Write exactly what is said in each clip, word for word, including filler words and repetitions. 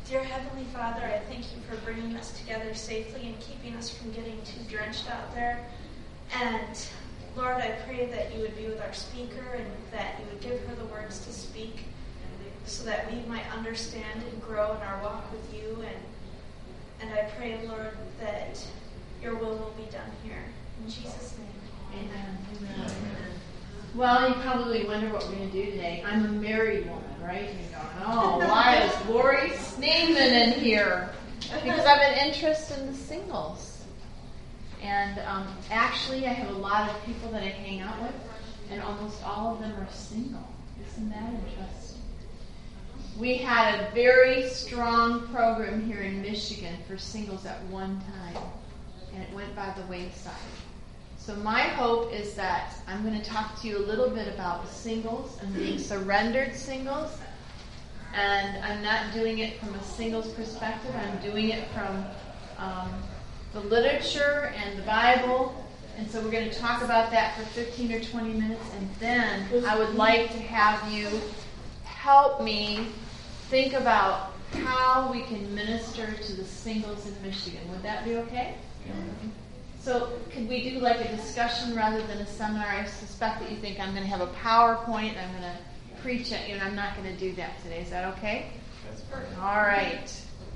Dear Heavenly Father, I thank you for bringing us together safely and keeping us from getting too drenched out there. And Lord, I pray that you would be with our speaker and that you would give her the words to speak so that we might understand and grow in our walk with you. And and I pray, Lord, that your will will be done here. In Jesus' name, amen. Amen. Amen. Well, you probably wonder what we're going to do today. I'm a married woman, right? You're going, oh, why is Lori Sneeman in here? Because I have an interest in the singles. And um, actually, I have a lot of people that I hang out with, and almost all of them are single. Isn't that interesting? We had a very strong program here in Michigan for singles at one time, and it went by the wayside. So my hope is that I'm going to talk to you a little bit about singles and being surrendered singles. And I'm not doing it from a singles perspective. I'm doing it from um, the literature and the Bible. And so we're going to talk about that for fifteen or twenty minutes. And then I would like to have you help me think about how we can minister to the singles in Michigan. Would that be okay? Mm-hmm. So could we do like a discussion rather than a seminar? I suspect that you think I'm going to have a PowerPoint and I'm going to preach at you, and I'm not going to do that today. Is that okay? That's perfect. All right.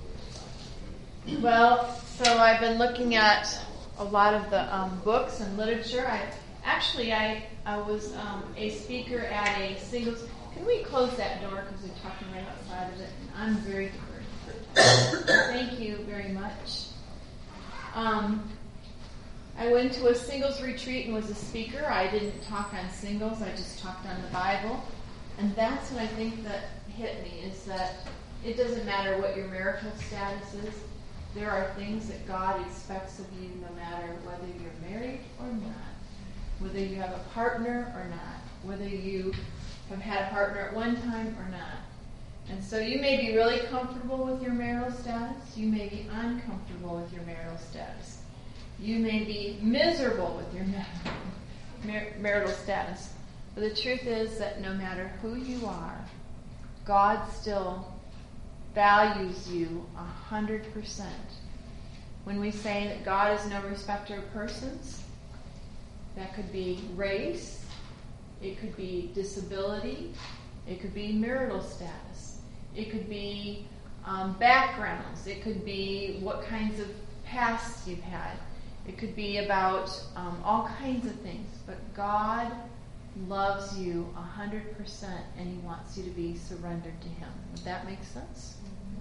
Well, so I've been looking at a lot of the um, books and literature. I Actually, I, I was um, a speaker at a singles... Can we close that door because we're talking right outside of it? And I'm very diverted. Thank you very much. Um... I went to a singles retreat and was a speaker. I didn't talk on singles. I just talked on the Bible. And that's what I think that hit me, is that it doesn't matter what your marital status is. There are things that God expects of you no matter whether you're married or not, whether you have a partner or not, whether you have had a partner at one time or not. And so you may be really comfortable with your marital status. You may be uncomfortable with your marital status. You may be miserable with your mar- marital status. But the truth is that no matter who you are, God still values you a hundred percent. When we say that God is no respecter of persons, that could be race, it could be disability, it could be marital status, it could be um, backgrounds, it could be what kinds of pasts you've had. It could be about um, all kinds of things, but God loves you one hundred percent and He wants you to be surrendered to Him. Would that make sense?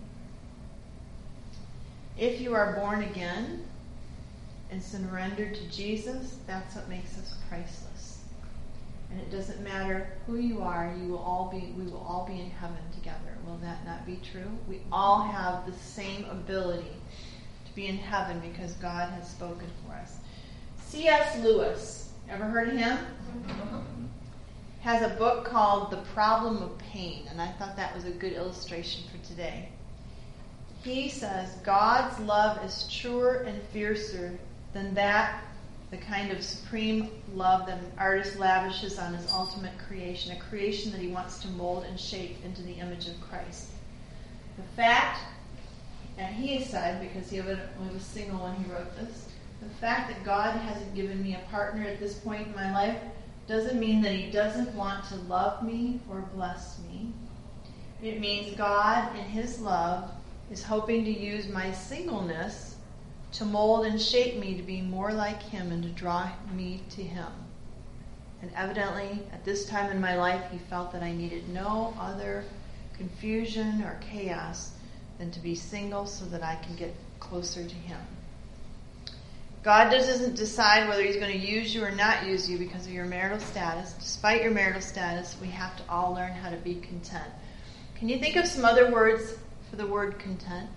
If you are born again and surrendered to Jesus, that's what makes us priceless. And it doesn't matter who you are, you will all be, we will all be in heaven together. Will that not be true? We all have the same ability be in heaven because God has spoken for us. C S Lewis, ever heard of him? Has a book called The Problem of Pain, and I thought that was a good illustration for today. He says God's love is truer and fiercer than that, the kind of supreme love that an artist lavishes on his ultimate creation, a creation that he wants to mold and shape into the image of Christ. The fact And he said, because he was single when he wrote this, the fact that God hasn't given me a partner at this point in my life doesn't mean that He doesn't want to love me or bless me. It means God, in His love, is hoping to use my singleness to mold and shape me to be more like Him and to draw me to Him. And evidently, at this time in my life, He felt that I needed no other confusion or chaos than to be single so that I can get closer to Him. God doesn't decide whether He's going to use you or not use you because of your marital status. Despite your marital status, we have to all learn how to be content. Can you think of some other words for the word content?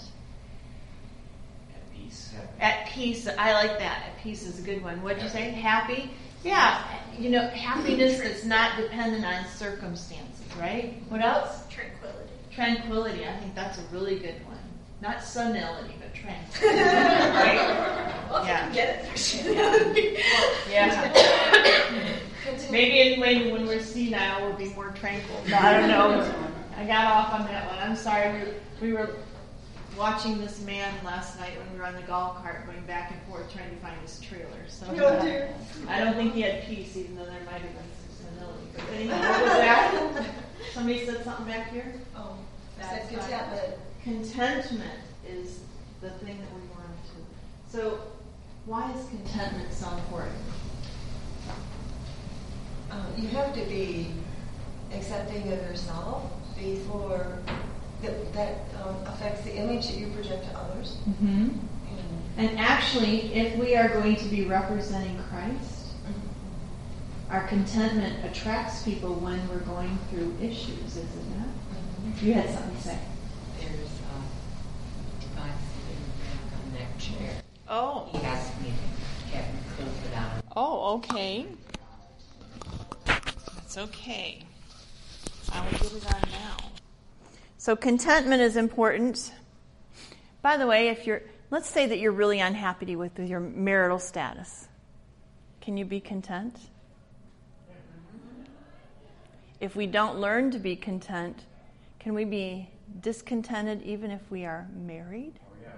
At peace. At peace. I like that. At peace is a good one. What did you say? Happy? Yeah. You know, happiness that's not dependent on circumstances, right? What else? tranquility. Tranquility. I think that's a really good one. Not senility, but tranquility. Right? Well, Yeah. if you get it. Yeah. Maybe in, when, when we're senile, we'll be more tranquil. No, I don't know. I got off on that one. I'm sorry. We, we were watching this man last night when we were on the golf cart going back and forth trying to find his trailer. So Oh, dear. I don't think he had peace, even though there might have been some senility. But anyway, what was that? Somebody said something back here? Oh, that's contentment. Contentment is the thing that we want to. So, why is contentment so important? Uh, you have to be accepting of yourself before that, that um, affects the image that you project to others. Mm-hmm. And, And actually, if we are going to be representing Christ, mm-hmm. our contentment attracts people when we're going through issues, isn't it? Mm-hmm. You had something to say. There's a guy sitting back on that chair. Oh. He asked me to have him close it out. Oh, okay. That's okay. I will get it on now. So contentment is important. By the way, if you're, let's say that you're really unhappy with your marital status. Can you be content? If we don't learn to be content, can we be discontented even if we are married?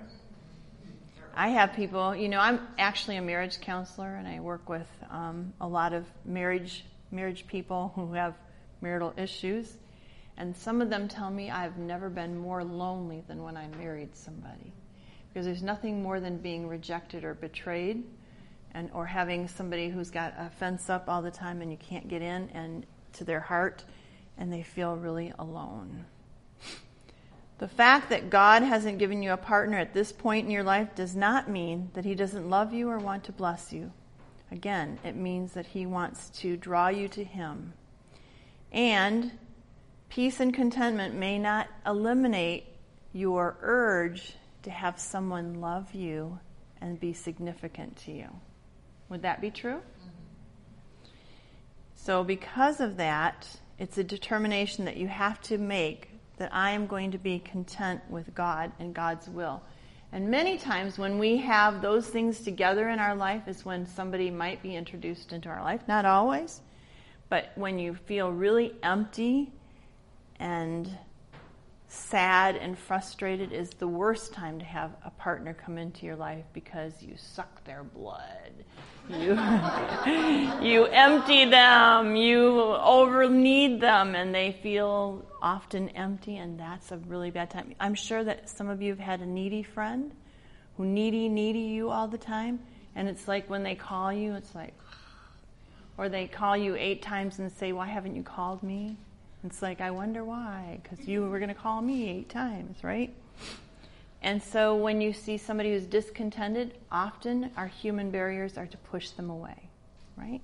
I have people, you know, I'm actually a marriage counselor, and I work with um, a lot of marriage marriage people who have marital issues. And some of them tell me I've never been more lonely than when I married somebody. Because there's nothing more than being rejected or betrayed, and or having somebody who's got a fence up all the time and you can't get in and to their heart, and they feel really alone. The fact that God hasn't given you a partner at this point in your life does not mean that He doesn't love you or want to bless you. Again, it means that He wants to draw you to Him. And peace and contentment may not eliminate your urge to have someone love you and be significant to you. Would that be true? Mm-hmm. So because of that, it's a determination that you have to make that I am going to be content with God and God's will. And many times when we have those things together in our life is when somebody might be introduced into our life. Not always, but when you feel really empty and sad and frustrated is the worst time to have a partner come into your life, because you suck their blood. You, you empty them, you over-need them, and they feel often empty, and that's a really bad time. I'm sure that some of you have had a needy friend who needy, needy you all the time, and it's like when they call you, it's like, or they call you eight times and say, why haven't you called me? It's like, I wonder why, because you were going to call me eight times, right? And so when you see somebody who's discontented, often our human barriers are to push them away, right?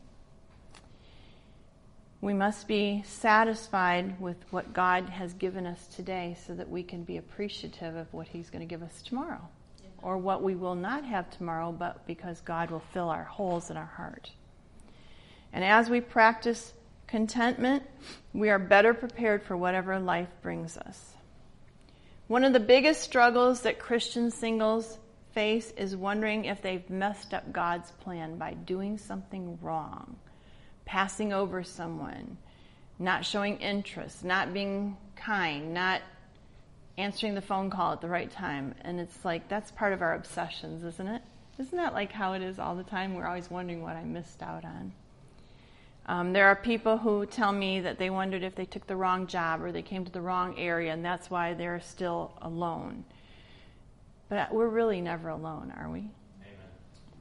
We must be satisfied with what God has given us today so that we can be appreciative of what He's going to give us tomorrow, or what we will not have tomorrow, but because God will fill our holes in our heart. And as we practice contentment, we are better prepared for whatever life brings us. One of the biggest struggles that Christian singles face is wondering if they've messed up God's plan by doing something wrong, passing over someone, not showing interest, not being kind, not answering the phone call at the right time. And it's like, that's part of our obsessions, isn't it? Isn't that like how it is all the time? We're always wondering what I missed out on. Um, there are people who tell me that they wondered if they took the wrong job or they came to the wrong area, and that's why they're still alone. But we're really never alone, are we? Amen.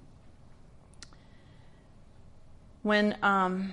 When um,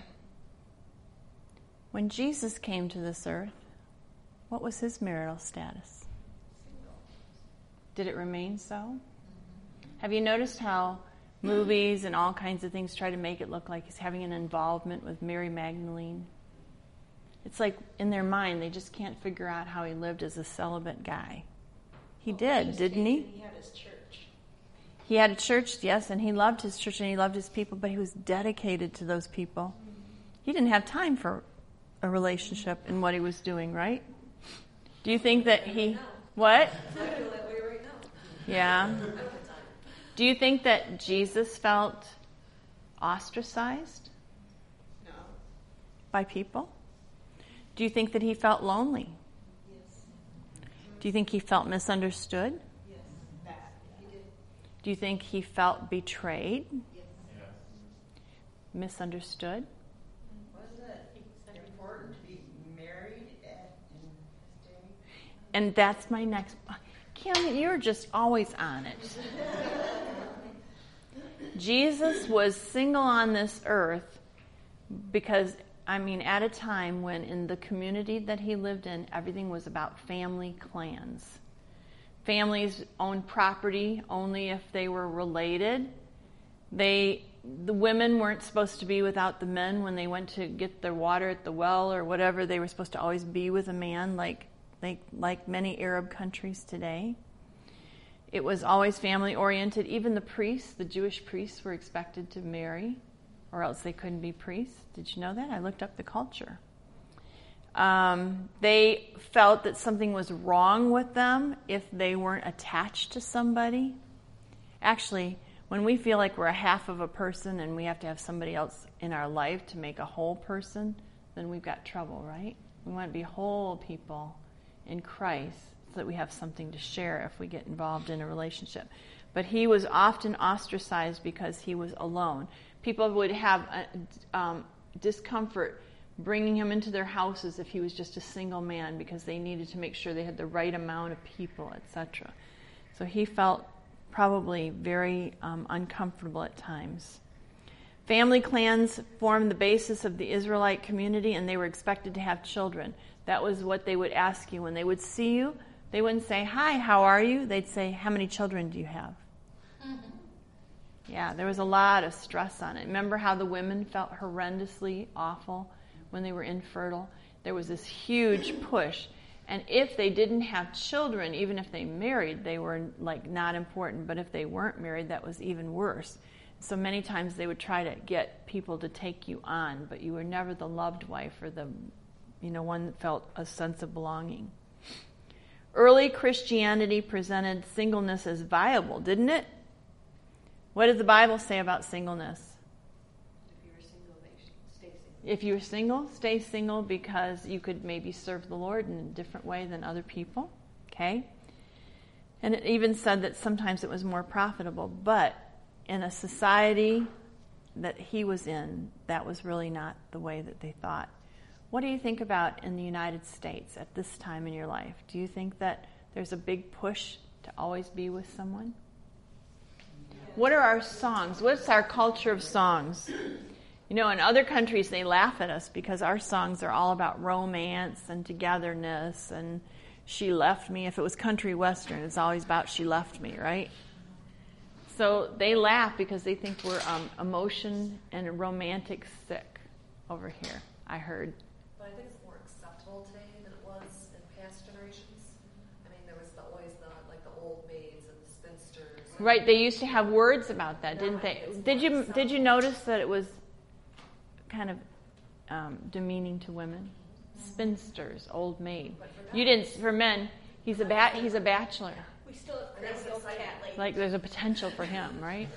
when Jesus came to this earth, what was His marital status? Did it remain so? Mm-hmm. Have you noticed how movies and all kinds of things try to make it look like He's having an involvement with Mary Magdalene? It's like in their mind, they just can't figure out how He lived as a celibate guy. He Well, did, Jesus didn't came He? and He had His church. He had a church, yes, and He loved His church and He loved His people, but He was dedicated to those people. Mm-hmm. He didn't have time for a relationship in what He was doing, right? Do you think that He... What? I feel that way right now. Yeah. Do you think that Jesus felt ostracized? No. By people? Do you think that He felt lonely? Yes. Do you think he felt misunderstood? Yes. That. He did. Do you think he felt betrayed? Yes. Misunderstood? Wasn't it important to be married at in his day? And that's my next... Kim, you're just always on it. Jesus was single on this earth because, I mean, at a time when in the community that he lived in, everything was about family clans. Families owned property only if they were related. They, the women weren't supposed to be without the men when they went to get their water at the well or whatever. They were supposed to always be with a man, like like, like many Arab countries today. It was always family-oriented. Even the priests, the Jewish priests, were expected to marry, or else they couldn't be priests. Did you know that? I looked up the culture. Um, they felt that something was wrong with them if they weren't attached to somebody. Actually, when we feel like we're a half of a person and we have to have somebody else in our life to make a whole person, then we've got trouble, right? We want to be whole people in Christ so that we have something to share if we get involved in a relationship. But he was often ostracized because he was alone. People would have a, um, discomfort bringing him into their houses if he was just a single man because they needed to make sure they had the right amount of people, et cetera. So he felt probably very um, uncomfortable at times. Family clans formed the basis of the Israelite community, and they were expected to have children. That was what they would ask you. When they would see you, they wouldn't say, "Hi, how are you?" They'd say, "How many children do you have?" Mm-hmm. Yeah, there was a lot of stress on it. Remember how the women felt horrendously awful when they were infertile? There was this huge push. And if they didn't have children, even if they married, they were like not important. But if they weren't married, that was even worse. So many times they would try to get people to take you on, but you were never the loved wife or the, you know, one that felt a sense of belonging. Early Christianity presented singleness as viable, didn't it? What did the Bible say about singleness? If you were single, they should stay single. If you were single, stay single because you could maybe serve the Lord in a different way than other people. Okay? And it even said that sometimes it was more profitable, but in a society that he was in, that was really not the way that they thought. What do you think about in the United States at this time in your life? Do you think that there's a big push to always be with someone? What are our songs? What's our culture of songs? You know, in other countries, they laugh at us because our songs are all about romance and togetherness and she left me. If it was country western, it's always about she left me, right? So they laugh because they think we're um, emotion and romantic sick over here, I heard. But I think it's more acceptable today than it was in past generations. I mean, there was the, always the like the old maids and the spinsters. And Right, they used to have words about that, didn't they? Did you did you notice that it was kind of um, demeaning to women? Spinsters, old maid. You didn't. For men, he's a bat. He's a bachelor. We still have crazy old cat ladies. Like there's a potential for him, right?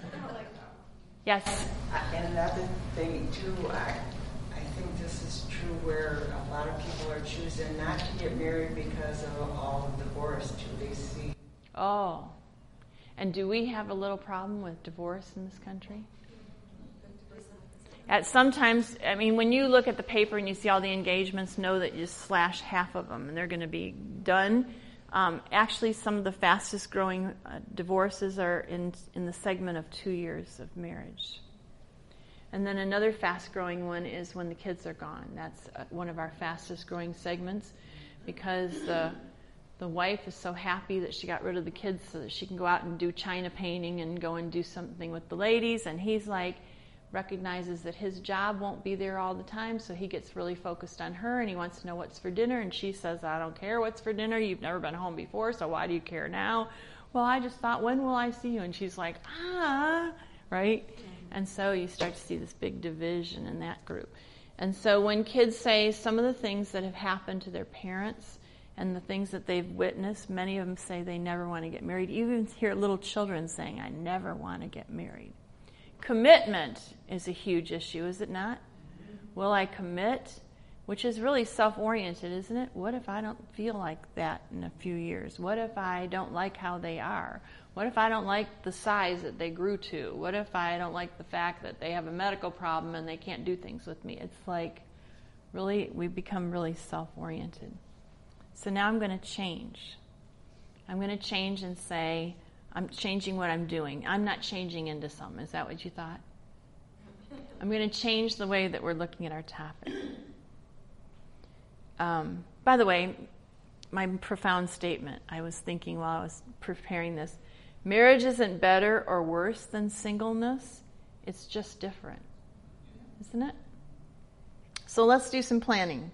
Yes. And another thing too, I, I think this is true where a lot of people are choosing not to get married because of all of divorce too. They see. Oh. And do we have a little problem with divorce in this country? At sometimes, I mean, when you look at the paper and you see all the engagements, know that you just slash half of them and they're going to be done. Um, actually, some of the fastest growing uh, divorces are in in the segment of two years of marriage. And then another fast growing one is when the kids are gone. That's uh, one of our fastest growing segments because the the wife is so happy that she got rid of the kids so that she can go out and do china painting and go and do something with the ladies. And he's like, recognizes that his job won't be there all the time, so he gets really focused on her and he wants to know what's for dinner, and she says, "I don't care what's for dinner. You've never been home before, so why do you care now?" "Well, I just thought, when will I see you?" And she's like, ah, right? And so you start to see this big division in that group. And so when kids say some of the things that have happened to their parents and the things that they've witnessed, many of them say they never want to get married. You even hear little children saying, "I never want to get married." Commitment is a huge issue, is it not? Will I commit which is really self-oriented, isn't it? What if I don't feel like that in a few years? What if I don't like how they are? What if I don't like the size that they grew to? What if I don't like the fact that they have a medical problem and they can't do things with me? It's like, really, we become really self-oriented. So now I'm going to change. I'm going to change and say, I'm changing what I'm doing. I'm not changing into some. Is that what you thought? I'm going to change the way that we're looking at our topic. Um, by the way, my profound statement, I was thinking while I was preparing this, marriage isn't better or worse than singleness. It's just different. Isn't it? So let's do some planning.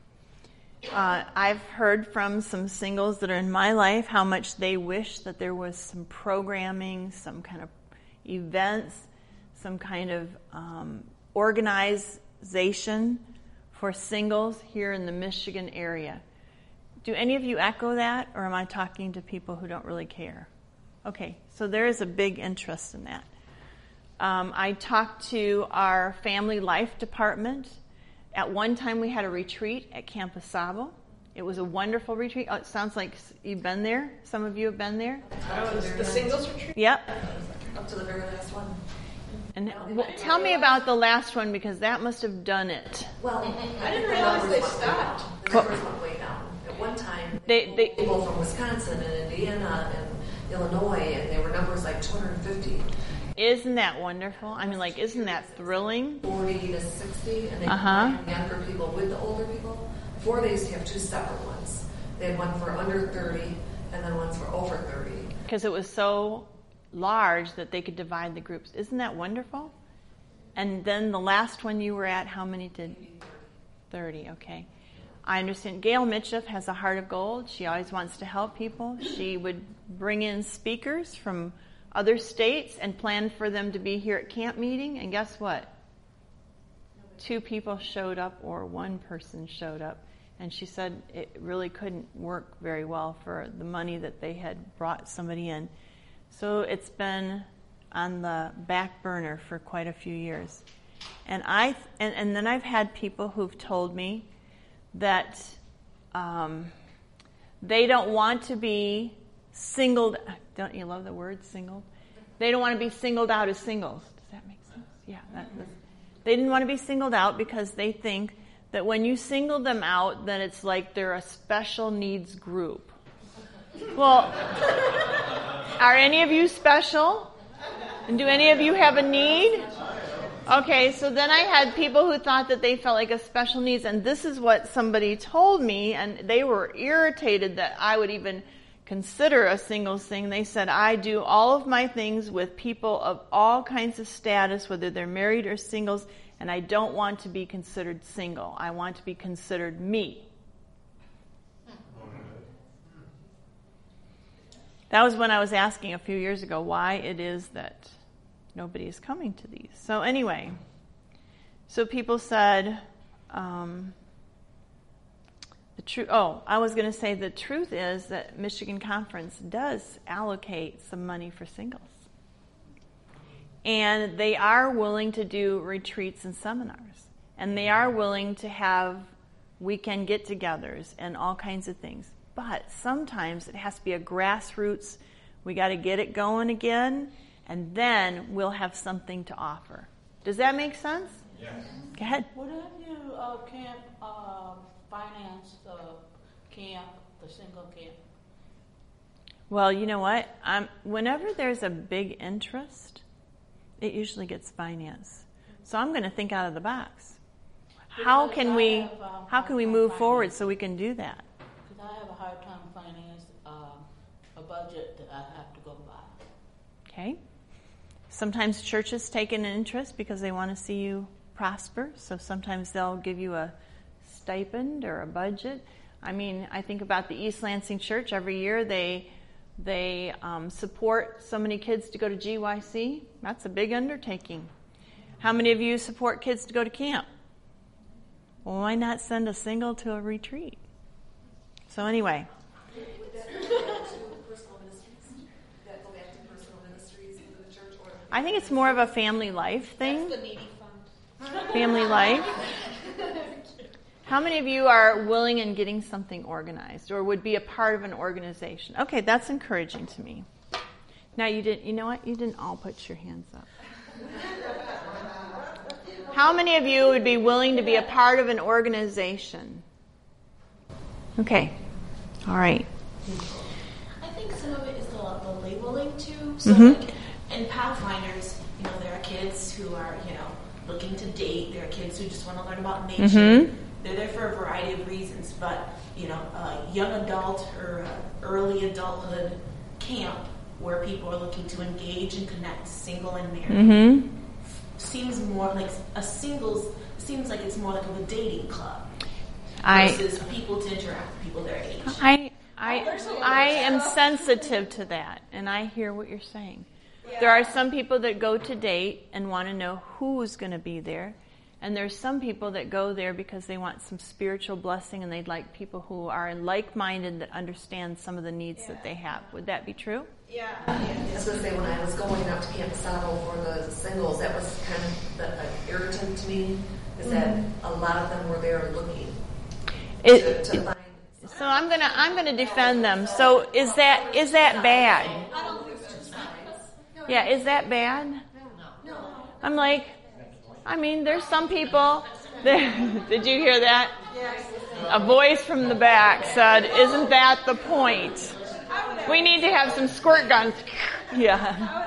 Uh, I've heard from some singles that are in my life how much they wish that there was some programming, some kind of events, some kind of um, organization for singles here in the Michigan area. Do any of you echo that, or am I talking to people who don't really care? Okay, so there is a big interest in that. Um, I talked to our family life department. At one time, we had a retreat at Camp Asabo. It was a wonderful retreat. Oh, it sounds like you've been there. Some of you have been there. Oh, it was the singles retreat? Yep. Up to the very last one. And well, tell me about the last one, because that must have done it. Well, I didn't realize they stopped. The numbers went way down. At one time, They, they, people from Wisconsin and Indiana and Illinois, and they were numbers like two hundred fifty. Isn't that wonderful? I mean, like, isn't that thrilling? forty to sixty, and they Uh-huh. combined younger people with the older people. Before, they used to have two separate ones. They had one for under thirty, and then ones for over thirty. Because it was so large that they could divide the groups. Isn't that wonderful? And then the last one you were at, how many did? thirty, okay. I understand. Gail Mitchell has a heart of gold. She always wants to help people. She would bring in speakers from other states and plan for them to be here at camp meeting. And guess what? Two people showed up, or one person showed up. And she said it really couldn't work very well for the money that they had brought somebody in. So it's been on the back burner for quite a few years. And I and, and then I've had people who've told me that um, they don't want to be singled. Don't you love the word singled? They don't want to be singled out as singles. Does that make sense? Yeah. That, that's, they didn't want to be singled out because they think that when you single them out, then it's like they're a special needs group. Well, are any of you special? And do any of you have a need? Okay, so then I had people who thought that they felt like a special needs, and this is what somebody told me, and they were irritated that I would even consider a singles thing. They said, I do all of my things with people of all kinds of status, whether they're married or singles, and I don't want to be considered single. I want to be considered me. That was when I was asking a few years ago why it is that nobody is coming to these. So anyway, so people said, um, the truth. Oh, I was going to say the truth is that Michigan Conference does allocate some money for singles. And they are willing to do retreats and seminars. And they are willing to have weekend get-togethers and all kinds of things. But sometimes it has to be a grassroots, we got to get it going again, and then we'll have something to offer. Does that make sense? Yes. Go ahead. What if you uh, can't uh, finance the camp, the single camp? Well, you know what? Um, whenever there's a big interest, it usually gets financed. So I'm going to think out of the box. How Because can I we? have, um, How can we hard move time forward financing. so we can do that? Because I have a hard time finance um, a budget that I have to go by. Okay. Sometimes churches take an interest because they want to see you prosper. So sometimes they'll give you a stipend or a budget. I mean, I think about the East Lansing Church. Every year they they um, support so many kids to go to G Y C. That's a big undertaking. How many of you support kids to go to camp? Well, why not send a single to a retreat? So anyway. Would that go back to personal ministries? Would that go back to personal ministries in the church? Or I think it's more of a family life thing. That's the needy fund. Family life. How many of you are willing in getting something organized or would be a part of an organization? Okay, that's encouraging to me. Now you didn't, you know what? You didn't all put your hands up. How many of you would be willing to be a part of an organization? Okay. All right. I think some of it is the, the labeling too. So Mm-hmm. like in Pathfinders, you know, there are kids who are, you know, looking to date. There are kids who just want to learn about nature. Mm-hmm. They're there for a variety of reasons. But, you know, a young adult or a early adulthood camp where people are looking to engage and connect, single and married, Mm-hmm. seems more like a singles. Seems like it's more like of a dating club I versus people to interact with people their age. I I I am sensitive to that, and I hear what you're saying. There are some people that go to date and want to know who's going to be there, and there's some people that go there because they want some spiritual blessing and they'd like people who are like-minded that understand some of the needs yeah. that they have. Would that be true? Yeah. I was going to say, when I was going out to Camp Sabo for the singles, that was kind of the, uh, irritant to me, is that mm-hmm. a lot of them were there looking it, to, to it, find. So I'm gonna I'm gonna defend them. So is that is that bad? Yeah, is that bad? I'm like, I mean, there's some people. That, did you hear that? A voice from the back said, "Isn't that the point? We need to have some squirt guns." Yeah.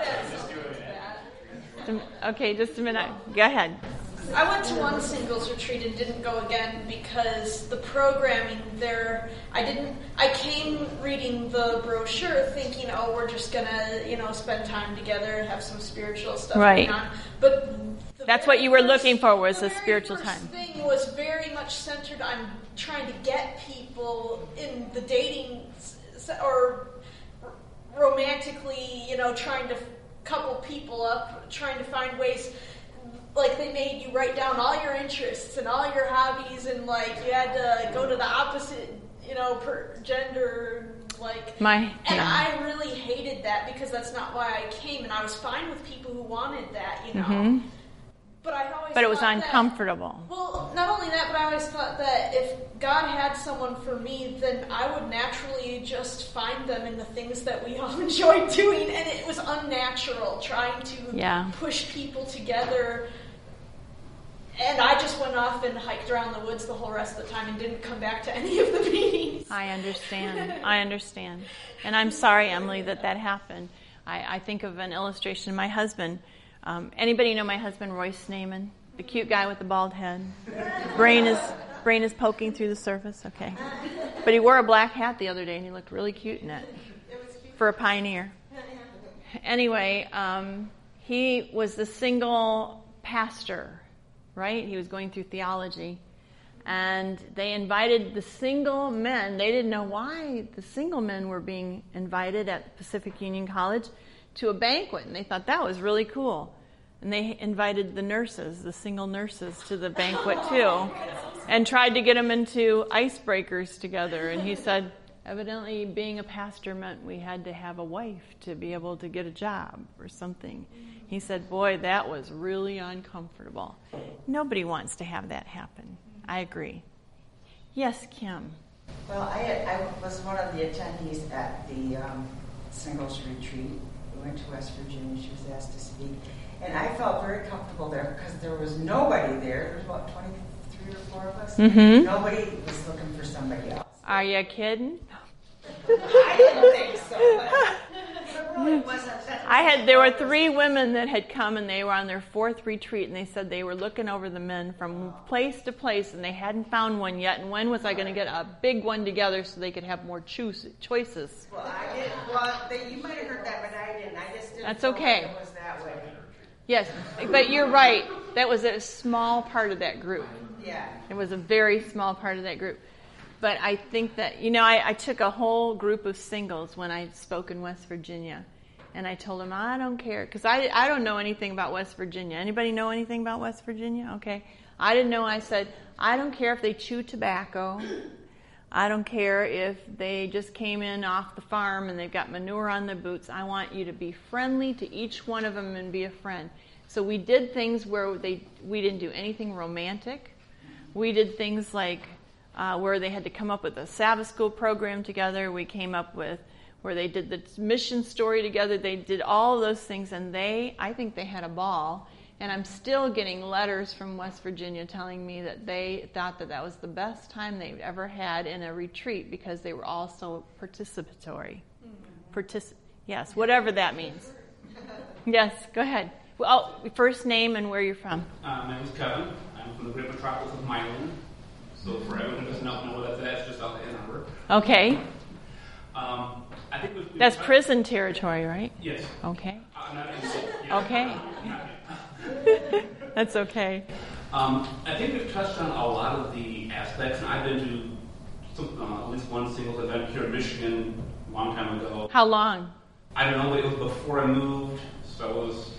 Okay, just a minute. Go ahead. I went to one singles retreat and didn't go again because the programming there, I didn't, I came reading the brochure thinking, oh, we're just gonna, you know, spend time together, have some spiritual stuff right. going on. But that's what you were first, looking for was a spiritual time. The thing was very much centered on trying to get people in the dating or romantically, you know, trying to couple people up, trying to find ways. Like, they made you write down all your interests and all your hobbies, and, like, you had to go to the opposite, you know, per gender, like... My, and yeah. I really hated that because that's not why I came, and I was fine with people who wanted that, you know. Mm-hmm. But I always But it was thought uncomfortable. That, well, not only that, but I always thought that if God had someone for me, then I would naturally just find them in the things that we all enjoyed doing, and it was unnatural trying to yeah. push people together. And I just went off and hiked around the woods the whole rest of the time and didn't come back to any of the meetings. I understand. I understand. And I'm sorry, Emily, that that happened. I, I think of an illustration. My husband, um, anybody know my husband, Royce Naiman? The cute guy with the bald head. Brain is brain is poking through the surface. Okay. But he wore a black hat the other day and he looked really cute in it. For a pioneer. Anyway, um, he was the single pastor. Right? He was going through theology. And they invited the single men. They didn't know why the single men were being invited at Pacific Union College to a banquet. And they thought that was really cool. And they invited the nurses, the single nurses, to the banquet too. And tried to get them into icebreakers together. And he said, evidently being a pastor meant we had to have a wife to be able to get a job or something. He said, boy, that was really uncomfortable. Nobody wants to have that happen. I agree. Yes, Kim. Well, I, I was one of the attendees at the um, singles retreat. We went to West Virginia. She was asked to speak. And I felt very comfortable there because there was nobody there. There was about twenty-three or four of us. Mm-hmm. Nobody was looking for somebody else. Are you kidding? I didn't think so, but... I had there were three women that had come and they were on their fourth retreat and they said they were looking over the men from place to place and they hadn't found one yet, and when was I going to get a big one together so they could have more choose, choices? Well, I didn't. Well, they, you might have heard that, but I didn't. I just didn't. That's okay. It was that way. Yes, but you're right. That was a small part of that group. Yeah. It was a very small part of that group. But I think that, you know, I, I took a whole group of singles when I spoke in West Virginia. And I told them, I don't care. Because I, I don't know anything about West Virginia. Anybody know anything about West Virginia? Okay. I didn't know. I said, I don't care if they chew tobacco. I don't care if they just came in off the farm and they've got manure on their boots. I want you to be friendly to each one of them and be a friend. So we did things where they we didn't do anything romantic. We did things like uh, where they had to come up with a Sabbath school program together. We came up with where they did the mission story together. They did all of those things, and they, I think they had a ball. And I'm still getting letters from West Virginia telling me that they thought that that was the best time they've ever had in a retreat because they were all so participatory. Partic- yes, whatever that means. Yes, go ahead. Well, oh, first name and where you're from. Uh, my name is Kevin. I'm from the great metropolis of Milan. So for everyone who doesn't know what that's at, it's just out in Ann Arbor. Okay. Um, I think we've, we've that's touched- prison territory, right? Yes. Okay. Uh, not in, yeah, okay. That's okay. Um, I think we've touched on a lot of the aspects, and I've been to some, uh, at least one singles event here in Michigan a long time ago. How long? I don't know, but it was before I moved, so it was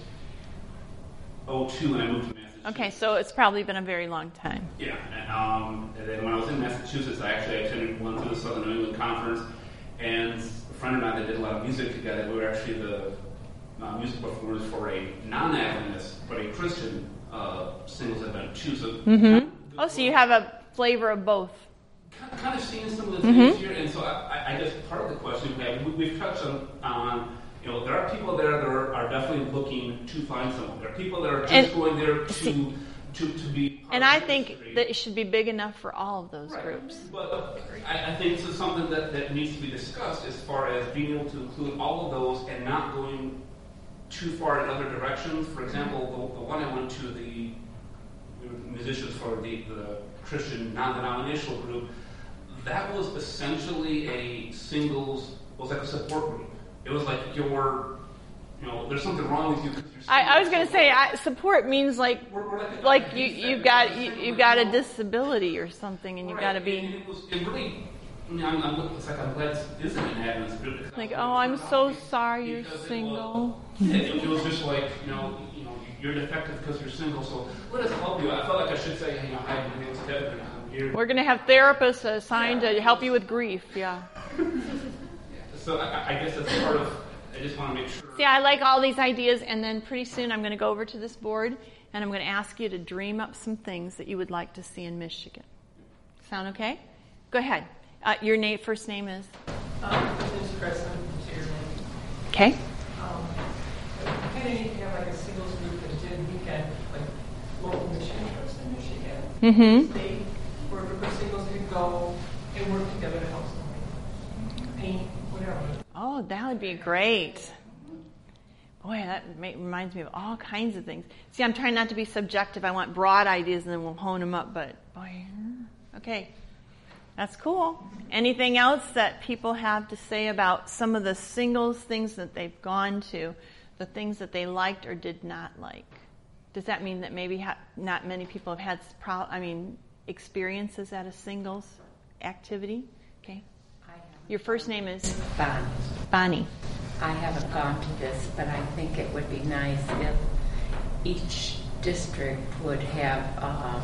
oh two when I moved to Massachusetts. Okay, so it's probably been a very long time. Yeah, and, um, and then when I was in Massachusetts, I actually attended one through the Southern New England Conference, and a friend of mine that did a lot of music together, we were actually the uh, music performers for a non-Adventist, but a Christian uh, singles event too. So mm-hmm. Oh, so you have a flavor of both. Kind of seeing some of the mm-hmm. things here, and so I, I guess part of the question we have, we, we've touched on, on, you know, there are people there that are, are definitely looking to find someone. There are people that are just and, going there to see, to, to be. And I think that it should be big enough for all of those right. groups. But uh, I, I think this is something that, that needs to be discussed as far as being able to include all of those and not going too far in other directions. For example, the, the one I went to, the musicians for the, the Christian non-denominational group, that was essentially a singles, it was like a support group. It was like your, you know, there's something wrong with you. You're I, I was going to say, I, support means like, we're, we're like, like you, you've got you, you've got a disability or something, and you've got to be. And it was it really. I mean, I'm, I'm, it's like I'm glad this isn't an Adventist group. Like, oh, I'm so sorry you're single. It was, it, it was just like, you know, you know, you're defective because you're single. So let us help you. I felt like I should say, you know, hi, my name is Kevin. I'm here. We're going to have therapists assigned yeah. to help you with grief. Yeah. So I, I guess that's part of. I just want to make sure. See, I like all these ideas, and then pretty soon I'm going to go over to this board, and I'm going to ask you to dream up some things that you would like to see in Michigan. Sound okay? Go ahead. Uh, your name, first name is? Um, my name is Chris. I'm from Cedar Lake. Okay. Um, I kind of need to have like a singles group that did weekend, like local mission trips in Michigan. Mm-hmm. State where the singles could go and work together to help somebody. Paint, whatever. Oh, that would be great. Boy, that may, reminds me of all kinds of things. See, I'm trying not to be subjective. I want broad ideas, and then we'll hone them up. But, boy, okay. That's cool. Anything else that people have to say about some of the singles things that they've gone to, the things that they liked or did not like? Does that mean that maybe ha- not many people have had, pro- I mean, experiences at a singles activity? Okay. Your first name is? Bonnie. Bonnie. I haven't gone to this, but I think it would be nice if each district would have a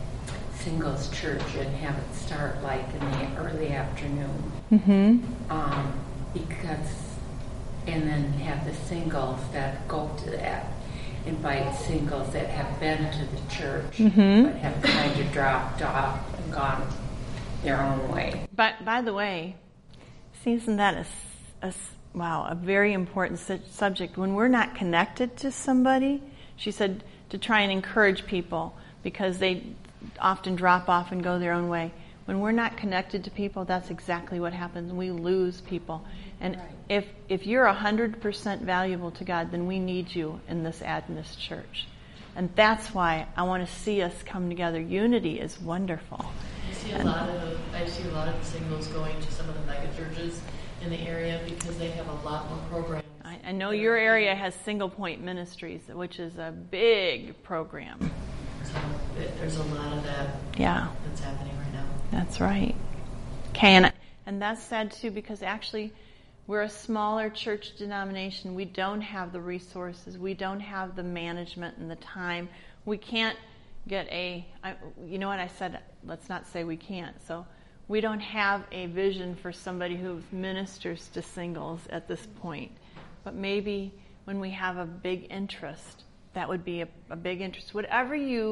singles church and have it start like in the early afternoon. Mm-hmm. Um, because, and then have the singles that go to that, invite singles that have been to the church, mm-hmm. but have kind of dropped off and gone their own way. But by the way, isn't that a, a, wow, a very important su- subject? When we're not connected to somebody, she said to try and encourage people because they often drop off and go their own way. When we're not connected to people, that's exactly what happens. We lose people. And right. if if you're one hundred percent valuable to God, then we need you in this Adventist church. And that's why I want to see us come together. Unity is wonderful. I see a lot of I see a lot of singles going to some of the mega churches in the area because they have a lot more programs. I, I know your area has Single Point Ministries, which is a big program. So it, there's a lot of that. Yeah, that's happening right now. That's right. Okay, and and that's sad too because actually we're a smaller church denomination. We don't have the resources. We don't have the management and the time. We can't get a, I, you know what I said, let's not say we can't. So we don't have a vision for somebody who ministers to singles at this point. But maybe when we have a big interest, that would be a, a big interest. Whatever you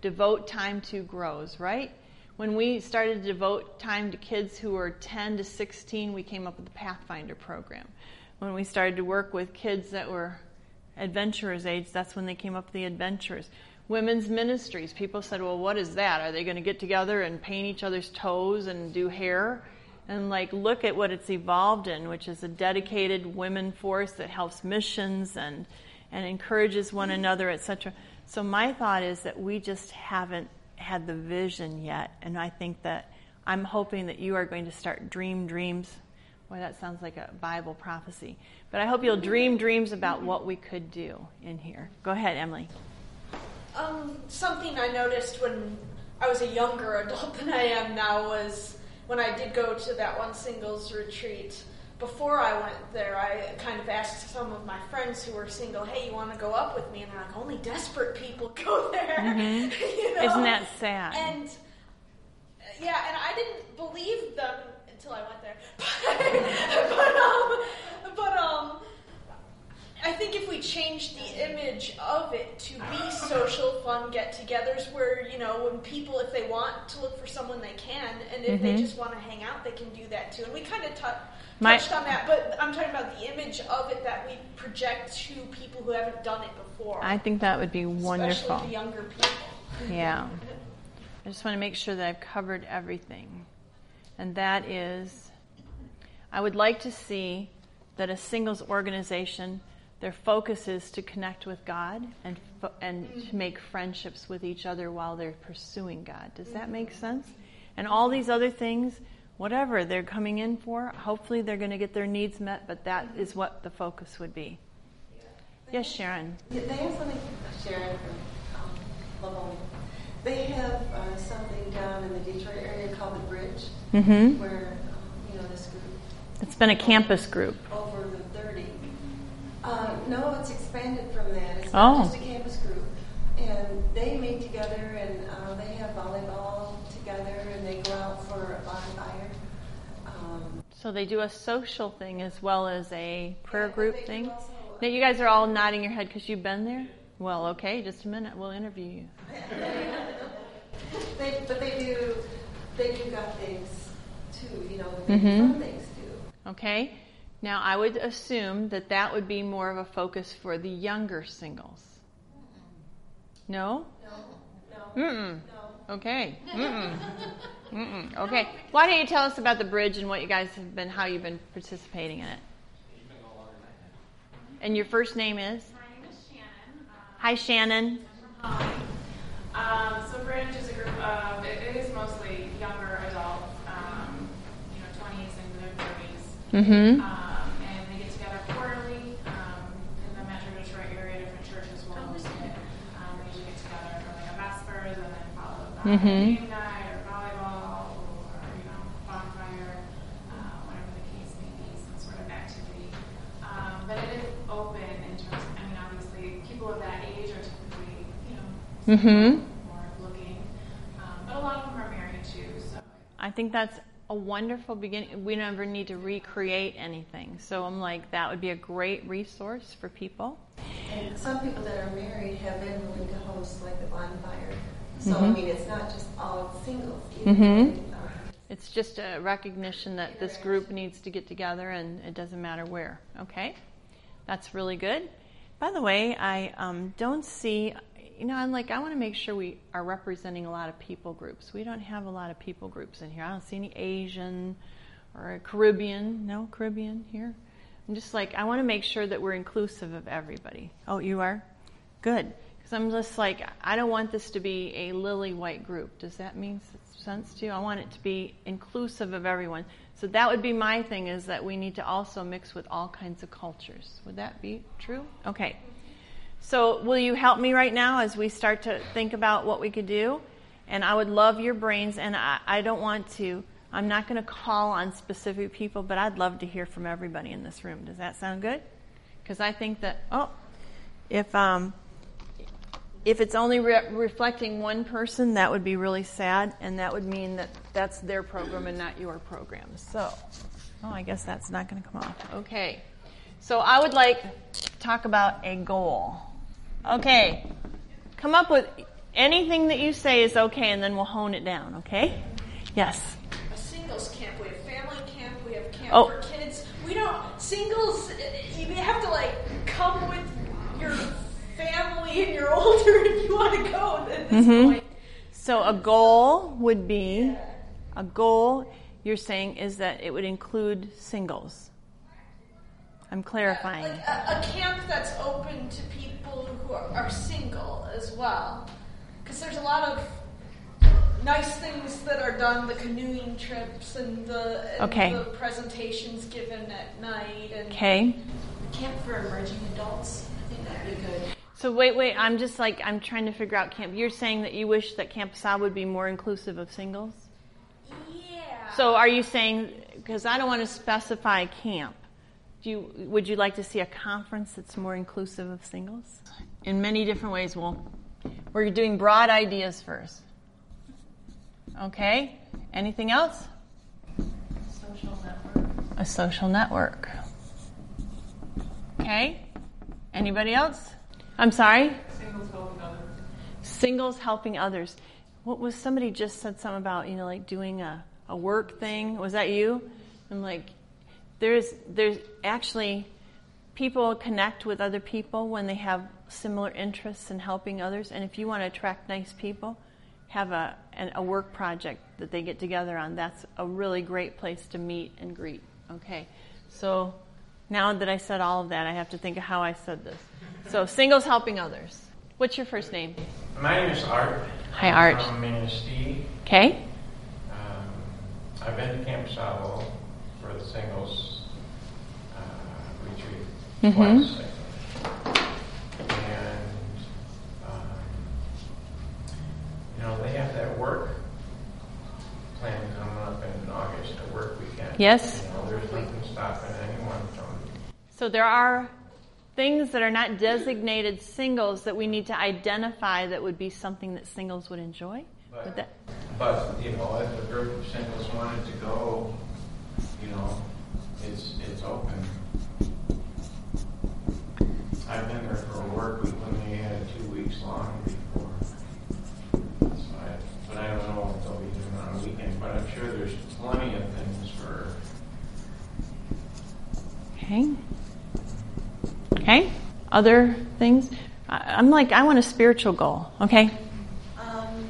devote time to grows, right? When we started to devote time to kids who were ten to sixteen, we came up with the Pathfinder program. When we started to work with kids that were adventurers age, that's when they came up with the adventurers. Women's ministries, people said, well, what is that? Are they going to get together and paint each other's toes and do hair? And like, look at what it's evolved in, which is a dedicated women force that helps missions and, and encourages one another, et cetera. So my thought is that we just haven't had the vision yet. And I think that I'm hoping that you are going to start dream dreams. Boy, that sounds like a Bible prophecy. But I hope you'll dream dreams about what we could do in here. Go ahead, Emily. Um, something I noticed when I was a younger adult than I am now was when I did go to that one singles retreat. Before I went there, I kind of asked some of my friends who were single, hey, you want to go up with me? And they're like, only desperate people go there. Mm-hmm. You know? Isn't that sad? And yeah, and I didn't believe them until I went there. but, um, but um, I think if we change the image of it to be social, fun get-togethers where, you know, when people, if they want to look for someone, they can, and if mm-hmm. they just want to hang out, they can do that too. And we kind of t- My, touched on that, but I'm talking about the image of it that we project to people who haven't done it before. I think that would be wonderful. Especially the younger people. Yeah. I just want to make sure that I've covered everything. And that is, I would like to see that a singles organization, their focus is to connect with God and and mm-hmm. to make friendships with each other while they're pursuing God. Does that make sense? And all these other things, whatever they're coming in for, hopefully they're going to get their needs met, but that is what the focus would be. Yes, Sharon. Yeah, they have something, Sharon from um, Love. They have uh, something down in the Detroit area called The Bridge, mm-hmm. where, um, you know, this group. It's been a campus group. Over the thirty. Uh, no, it's expanded from that. It's oh. not just a campus group. And they meet together and uh, they have volleyball together and they go out for a bonfire. Um, so they do a social thing as well as a prayer yeah, group thing? Also, now you guys are all nodding your head because you've been there? Well, okay, just a minute. We'll interview you. they, but they do, they do got things too, you know, they mm-hmm. do fun things too. Okay. Now, I would assume that that would be more of a focus for the younger singles. No? No. No. Mm-mm. No. Okay. Mm-mm. Mm-mm. Okay. Why don't you tell us about the bridge and what you guys have been, how you've been participating in it? And your first name is? My name is Shannon. Um, Hi, Shannon. I'm from Holly. Um, so Bridge is a group of, it, it is mostly younger adults, um, you know, twenties into their thirties. Mm-hmm. Um, and they get together quarterly um, in the Metro Detroit area. Different churches will host it. Um, they usually get together for like a Vespers and then followed by mm-hmm. game night or volleyball or, you know, bonfire, uh, whatever the case may be, some sort of activity. Um, but it is open in terms of, I mean, obviously, people of that age are typically, you know, mm-hmm. more looking. Um, but a lot of them are married too, so. I think that's a wonderful beginning. We never need to recreate anything. So I'm like, that would be a great resource for people. And some people that are married have been willing to host like a bonfire. So, mm-hmm. I mean, it's not just all singles. Mm-hmm. It's just a recognition that this group needs to get together and it doesn't matter where. Okay? That's really good. By the way, I um, don't see, you know, I'm like, I want to make sure we are representing a lot of people groups. We don't have a lot of people groups in here. I don't see any Asian or Caribbean. No Caribbean here. I'm just like, I want to make sure that we're inclusive of everybody. Oh, you are? Good. Because I'm just like, I don't want this to be a lily white group. Does that make sense to you? I want it to be inclusive of everyone. So that would be my thing, is that we need to also mix with all kinds of cultures. Would that be true? Okay. So will you help me right now as we start to think about what we could do? And I would love your brains, and I, I don't want to, I'm not going to call on specific people, but I'd love to hear from everybody in this room. Does that sound good? Because I think that, oh, if um, if it's only re- reflecting one person, that would be really sad, and that would mean that that's their program and not your program. So, oh, I guess that's not going to come off. Okay. So I would like to talk about a goal. Okay. Come up with, anything that you say is okay, and then we'll hone it down, okay? Yes. A singles camp. We have family camp. We have camp Oh. for kids. We don't singles. You have to like come with your family and you're older if you want to go at this Mm-hmm. point. So a goal would be, a goal you're saying is that it would include singles. I'm clarifying. Like a, a camp that's open to people who are, are single as well. Because there's a lot of nice things that are done, the canoeing trips and the, and Okay. the presentations given at night. And Okay. camp for emerging adults. I think that'd be good. So wait, wait, I'm just like, I'm trying to figure out camp. You're saying that you wish that Camp Passau would be more inclusive of singles? Yeah. So are you saying, because I don't want to specify camp, do you, would you like to see a conference that's more inclusive of singles? In many different ways. Well, we're doing broad ideas first. Okay? Anything else? Social network. A social network. Okay? Anybody else? I'm sorry? Singles helping others. Singles helping others. What was somebody just said something about, you know, like doing a, a work thing? Was that you? I'm like, there's there's actually people connect with other people when they have similar interests in helping others. And if you want to attract nice people, have a an, a work project that they get together on. That's a really great place to meet and greet. Okay, so now that I said all of that, I have to think of how I said this. So singles helping others. What's your first name? My name is Art. Hi, Art. I'm from Manistee. Okay. Um, I've been to Camp Savo for the singles uh, retreat Mhm. twice, I think. And, um, you know, they have that work plan coming up in August, a work weekend. Yes. You know, there's nothing stopping anyone from. So there are things that are not designated singles that we need to identify that would be something that singles would enjoy. But, Would that, but you know, if a group of singles wanted to go, you know, it's it's open. I've been there for a work week when they had two weeks long before. So I, but I don't know if they'll be doing it on a weekend. But I'm sure there's plenty of things for. okay. Okay. Other things. I, I'm like, I want a spiritual goal. Okay. Um,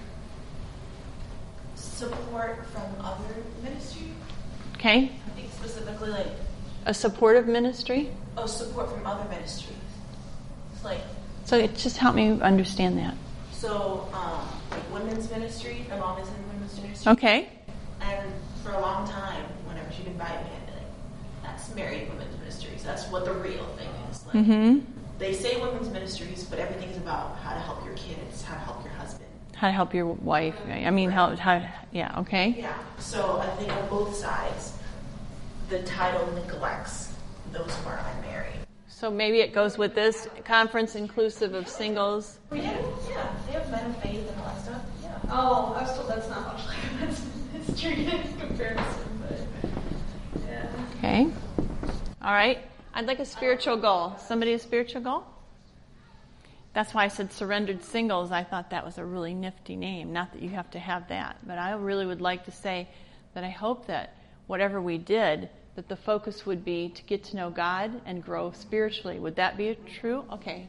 support from other ministry. Okay. I think specifically like A supportive ministry. oh support from other ministries. It's like So it just help me understand that. so um, like women's ministry. My mom is in women's ministry. Okay. And for a long time, whenever she'd invite me, I'd be like, "That's married women's ministries. That's what the real thing is." Like Mm-hmm. they say women's ministries, but everything's about how to help your kids, how to help your husband. How to help your wife. I mean, how, how, yeah, okay. Yeah. So I think on both sides, the title neglects those who are unmarried. So maybe it goes with this conference inclusive of singles. Well, yeah, yeah. They have men of faith and all that stuff. Yeah. Oh, I was told that's not much like a men's ministry in comparison, but yeah. Okay. All right. I'd like a spiritual goal. Somebody a spiritual goal? That's why I said surrendered singles. I thought that was a really nifty name. Not that you have to have that, but I really would like to say that I hope that whatever we did, that the focus would be to get to know God and grow spiritually. Would that be true? Okay.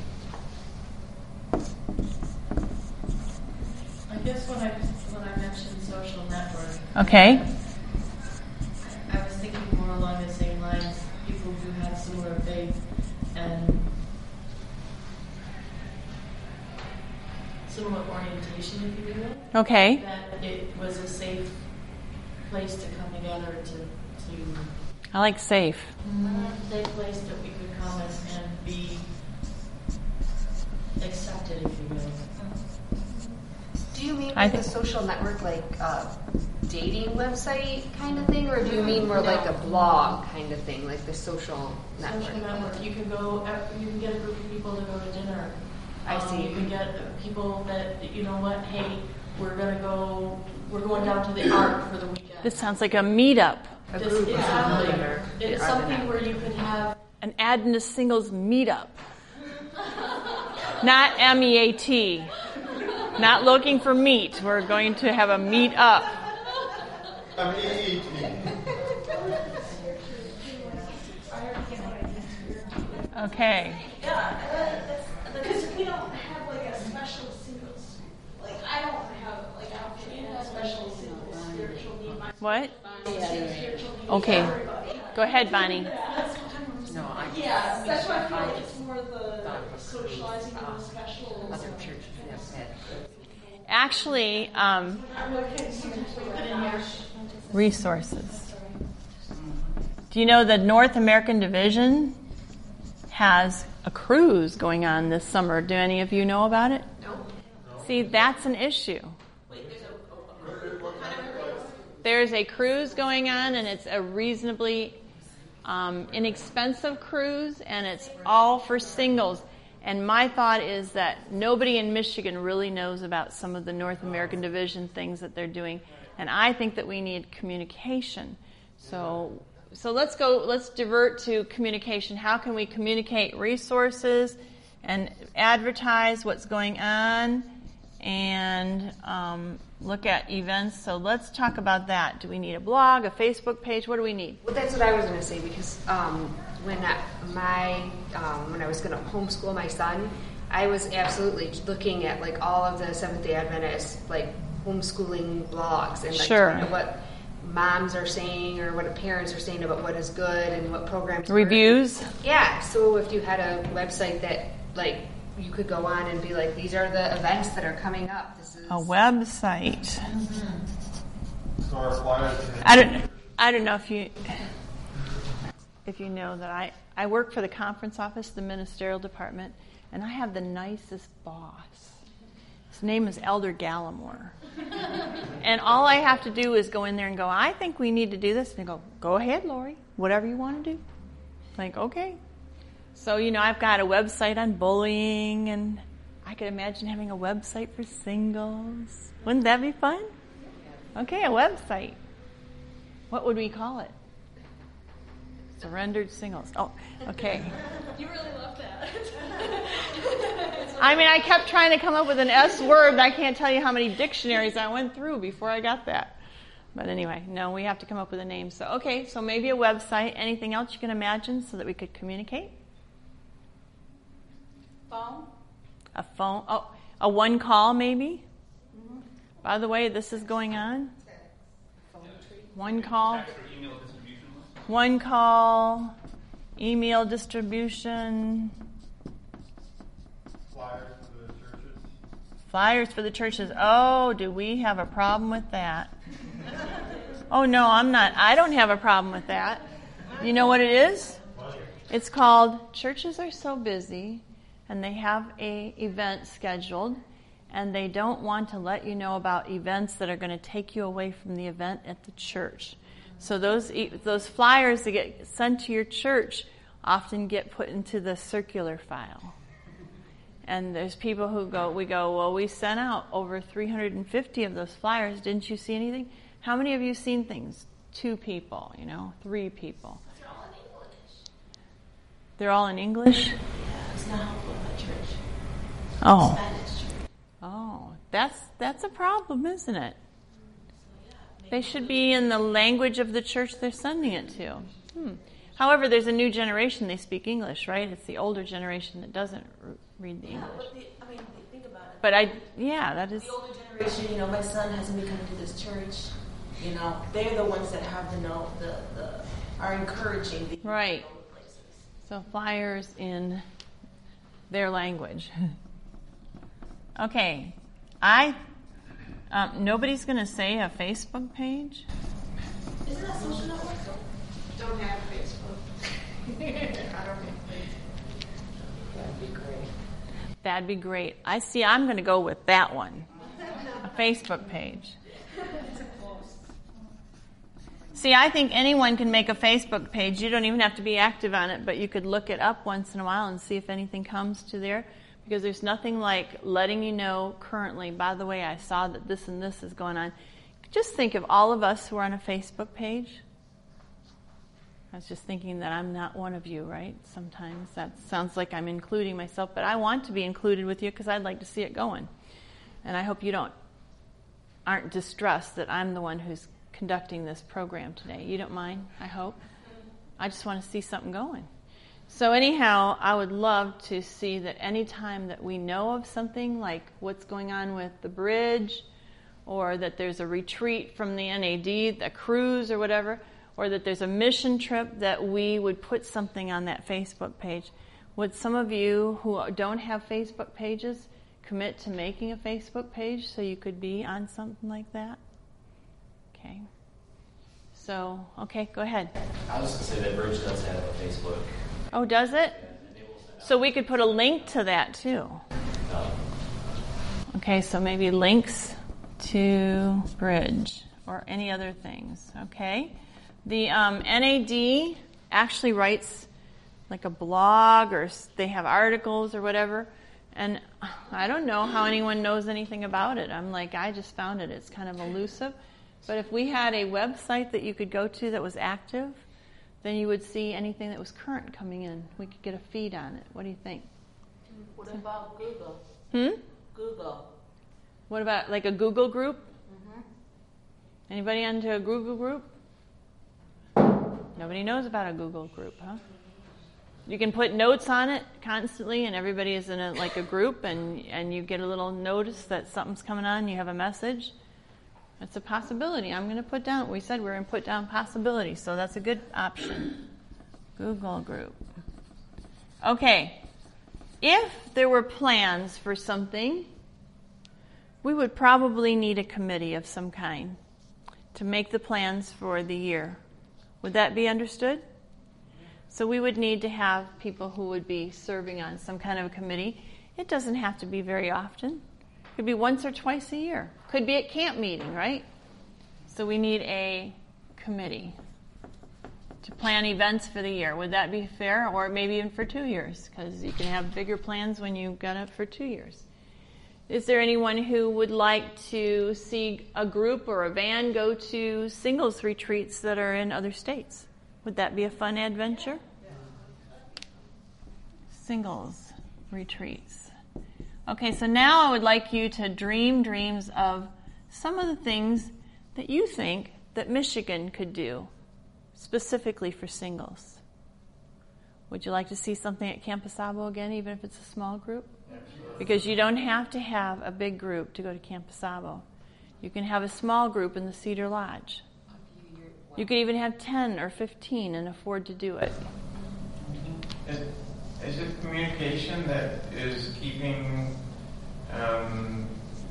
I guess when I when I mentioned social network, Okay. I, I was thinking more along the same lines. People who have similar faith and similar orientation, if you will. Okay. That it was a safe place to come together to to I like safe. a safe place that we could come and, and be accepted, if you will. Do you mean I like a think- social network, like a dating website kind of thing, or do you mean more like a blog kind of thing, like the social network? Social network. You can go. You can get a group of people to go to dinner. I Um, see. You can get people that you know what. Hey, we're gonna go. We're going down to the art for the weekend. This sounds like a meetup. A This- group of exactly. people that are- It's are the something network. where you could have. An Adventist Singles meetup. Not M E A T. Not looking for meat. We're going to have a meet up. I'm eating. Okay. Yeah, because we don't have like a special singles. Like I don't have like I don't think a special single spiritual need. What? Spiritual need Okay. everybody. Go ahead, Bonnie. That's No, I yeah, that's why I feel I like just it's more the thought it was socializing uh, and the special. Other churches have said. Actually, um, resources. Do you know the North American Division has a cruise going on this summer? Do any of you know about it? No. See, that's an issue. Wait, there's a, a, a what kind of cruise? There's a cruise going on, and it's a reasonably um, inexpensive cruise, and it's all for singles. And my thought is that nobody in Michigan really knows about some of the North American Division things that they're doing, and I think that we need communication. So, so let's go. Let's divert to communication. How can we communicate resources and advertise what's going on, and um, look at events? So let's talk about that. Do we need a blog, a Facebook page? What do we need? Well, that's what I was going to say, because um, when I, my um, when I was going to homeschool my son, I was absolutely looking at like all of the Seventh Day Adventist like homeschooling blogs and like Sure. trying to what moms are saying or what parents are saying about what is good and what programs work. Reviews? Yeah. So if you had a website that like you could go on and be like, these are the events that are coming up. This is A website. So our flyers. I don't. I don't know if you if you know that I I work for the conference office, the ministerial department, and I have the nicest boss. His name is Elder Gallimore. And all I have to do is go in there and go, I think we need to do this. And they go, go ahead, Lori, whatever you want to do. Like, okay. So, you know, I've got a website on bullying, and I could imagine having a website for singles. Wouldn't that be fun? Okay, a website. What would we call it? Surrendered Singles. Oh, okay. You really love that. I mean, I kept trying to come up with an S word, and I can't tell you how many dictionaries I went through before I got that. But anyway, no, we have to come up with a name. So, okay, so maybe a website. Anything else you can imagine so that we could communicate? Phone? A phone. Oh, a one call maybe? Mm-hmm. By the way, this is going on. One call. Text or email distribution list. One call. Email distribution. Flyers for the churches. Flyers for the churches. Oh, do we have a problem with that? Oh, no, I'm not. I don't have a problem with that. You know what it is? It's called Churches Are So Busy, and they have a event scheduled, and they don't want to let you know about events that are going to take you away from the event at the church. So those those flyers that get sent to your church often get put into the circular file. And there's people who go, we go, well, we sent out over three hundred fifty of those flyers. Didn't you see anything? How many of you seen things? Two people, you know, three people. They're all in English? Yeah, it's not helpful in my church. Oh. Spanish church. Oh, that's that's a problem, isn't it? They should be in the language of the church they're sending it to. Hmm. However, there's a new generation, they speak English, right? It's the older generation that doesn't r- read the Yeah, English. but the, I mean, think about it. But I, yeah, that is... The older generation, you know, my son hasn't been coming to this church. You know, they're the ones that have the know, the, the are encouraging the Right. So flyers in their language. Okay. I, um, nobody's going to say a Facebook page? Isn't that social network? Don't have Facebook. I don't have Facebook. That'd be great. That'd be great. I see, I'm going to go with that one. A Facebook page. See, I think anyone can make a Facebook page. You don't even have to be active on it, but you could look it up once in a while and see if anything comes to there. Because there's nothing like letting you know currently, by the way, I saw that this and this is going on. Just think of all of us who are on a Facebook page. I was just thinking that I'm not one of you, right? Sometimes that sounds like I'm including myself, but I want to be included with you because I'd like to see it going. And I hope you don't aren't distressed that I'm the one who's conducting this program today. You don't mind, I hope? I just want to see something going. So anyhow, I would love to see that any time that we know of something like what's going on with the bridge, or that there's a retreat from the N A D, a cruise or whatever, or that there's a mission trip, that we would put something on that Facebook page. Would some of you who don't have Facebook pages commit to making a Facebook page so you could be on something like that? Okay. So, okay, go ahead. I was going to say that Bridge does have a Facebook. Oh, does it? So we could put a link to that too. Okay, so maybe links to Bridge or any other things. Okay. The um, N A D actually writes like a blog, or they have articles or whatever. And I don't know how anyone knows anything about it. I'm like, I just found it. It's kind of elusive. But if we had a website that you could go to that was active, then you would see anything that was current coming in. We could get a feed on it. What do you think? What about Google? Hmm? Google. What about like a Google group? Mm-hmm. Anybody onto a Google group? Nobody knows about a Google group, huh? You can put notes on it constantly, and everybody is in a, like a group, and, and you get a little notice that something's coming on, you have a message. It's a possibility. I'm going to put down, we said we we're going to put down possibilities, so that's a good option. Google group. Okay. If there were plans for something, we would probably need a committee of some kind to make the plans for the year. Would that be understood? So we would need to have people who would be serving on some kind of a committee. It doesn't have to be very often. It could be once or twice a year. Could be at camp meeting, right? So we need a committee to plan events for the year. Would that be fair? Or maybe even for two years, because you can have bigger plans when you've got it for two years. Is there anyone who would like to see a group or a van go to singles retreats that are in other states? Would that be a fun adventure? Singles retreats. Okay, so now I would like you to dream dreams of some of the things that you think that Michigan could do specifically for singles. Would you like to see something at Camp Asabo again, even if it's a small group? Because you don't have to have a big group to go to Camp Asabo. You can have a small group in the Cedar Lodge. You could even have ten or fifteen and afford to do it. Is, is it communication that is keeping um,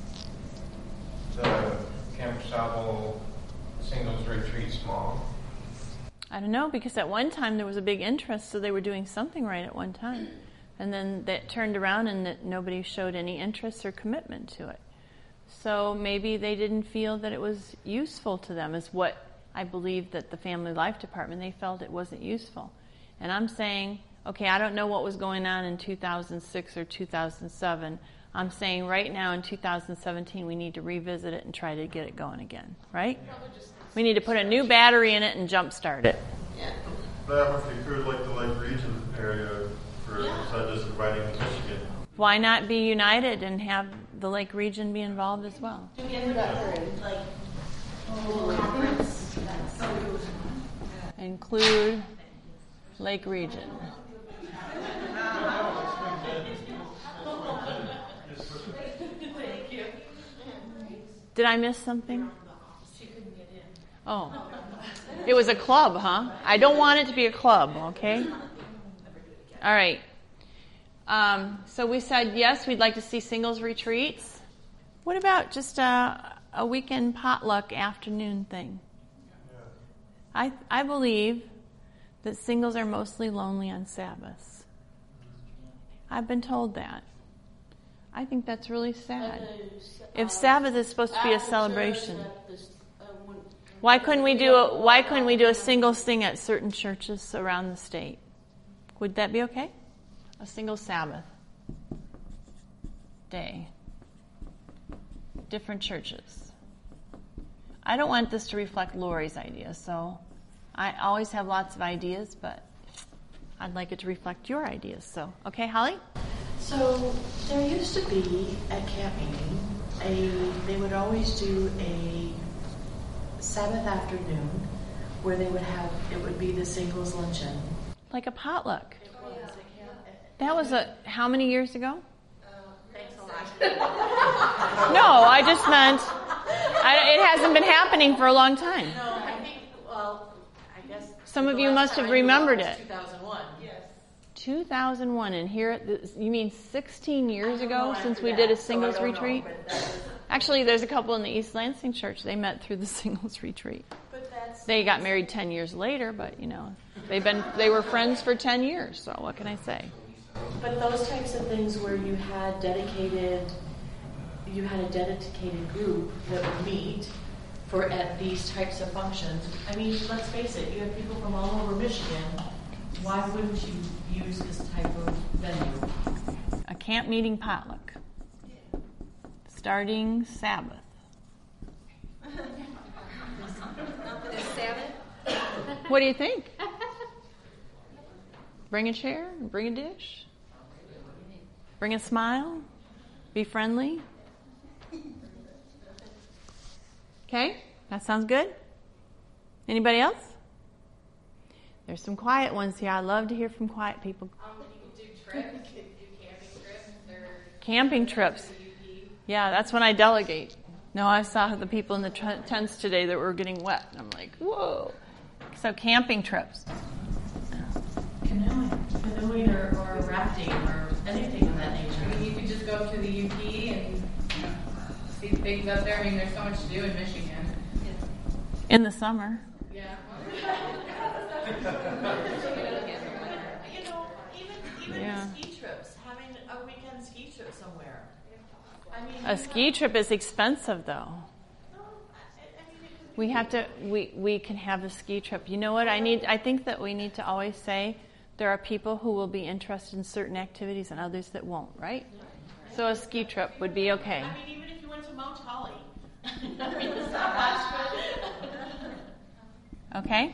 the Camp Sabo singles retreat small? I don't know, because at one time there was a big interest, so they were doing something right at one time. And then that turned around and that nobody showed any interest or commitment to it. So maybe they didn't feel that it was useful to them, is what I believe that the Family Life Department, they felt it wasn't useful. And I'm saying, okay, I don't know what was going on in two thousand six or two thousand seven. I'm saying right now in two thousand seventeen we need to revisit it and try to get it going again, right? We need to put a new battery in it and jumpstart it. Yeah. That would include like the Lake Region area for Yeah. instead of just inviting Michigan. Why not be united and have the Lake Region be involved as well? Do we end up like little conference? Include Lake Region. Thank you. Did I miss something? She couldn't get in. Oh. It was a club, huh? I don't want it to be a club, okay? All right. Um, so we said, yes, we'd like to see singles retreats. What about just a, a weekend potluck afternoon thing? I I believe that singles are mostly lonely on Sabbaths. I've been told that. I think that's really sad. If Sabbath is supposed to be a celebration, why couldn't we do a, why couldn't we do a singles thing at certain churches around the state? Would that be okay? A single Sabbath day. Different churches. I don't want this to reflect Lori's idea, so I always have lots of ideas, but I'd like it to reflect your ideas. So, okay, Holly? So there used to be at camp meeting a, they would always do a Sabbath afternoon where they would have, it would be the singles luncheon. Like a potluck. It was. That was a, how many years ago? Thanks a lot. No, I just meant, I, it hasn't been happening for a long time. No, I think, well, I guess. Some of the you last must have time I knew about remembered was it. two thousand one. Yes. two thousand one, and here, at the, you mean sixteen years I don't ago know since after we that, did a so I singles don't know, retreat? but that was- Actually, there's a couple in the East Lansing church. They met through the singles retreat. But that's. They got married ten years later, but you know, they've been they were friends for ten years. So what can I say? But those types of things where you had dedicated, you had a dedicated group that would meet for at these types of functions. I mean, let's face it, you have people from all over Michigan. Why wouldn't you use this type of venue? A camp meeting potluck, starting Sabbath. This Sabbath? What do you think? Bring a chair, bring a dish, bring a smile, be friendly. Okay, that sounds good. Anybody else? There's some quiet ones here. I love to hear from quiet people. Um, you could do trips, you could do camping trips, or Camping trips. Yeah, that's when I delegate. No, I saw the people in the t- tents today that were getting wet. And I'm like, whoa. So camping trips. Canoeing, canoeing or, or rafting or anything of that nature. I mean, you could just go to the U P and see things up there. I mean, there's so much to do in Michigan. In the summer. Yeah. You know, even even Yeah. ski trips, having a weekend ski trip somewhere. I mean, A ski trip is expensive, though. We have to. We we can have a ski trip. You know what? I need. I think that we need to always say there are people who will be interested in certain activities and others that won't. Right? So a ski trip would be okay. I mean, even if you went to Mount Holly. I mean, it's not much, but. Okay.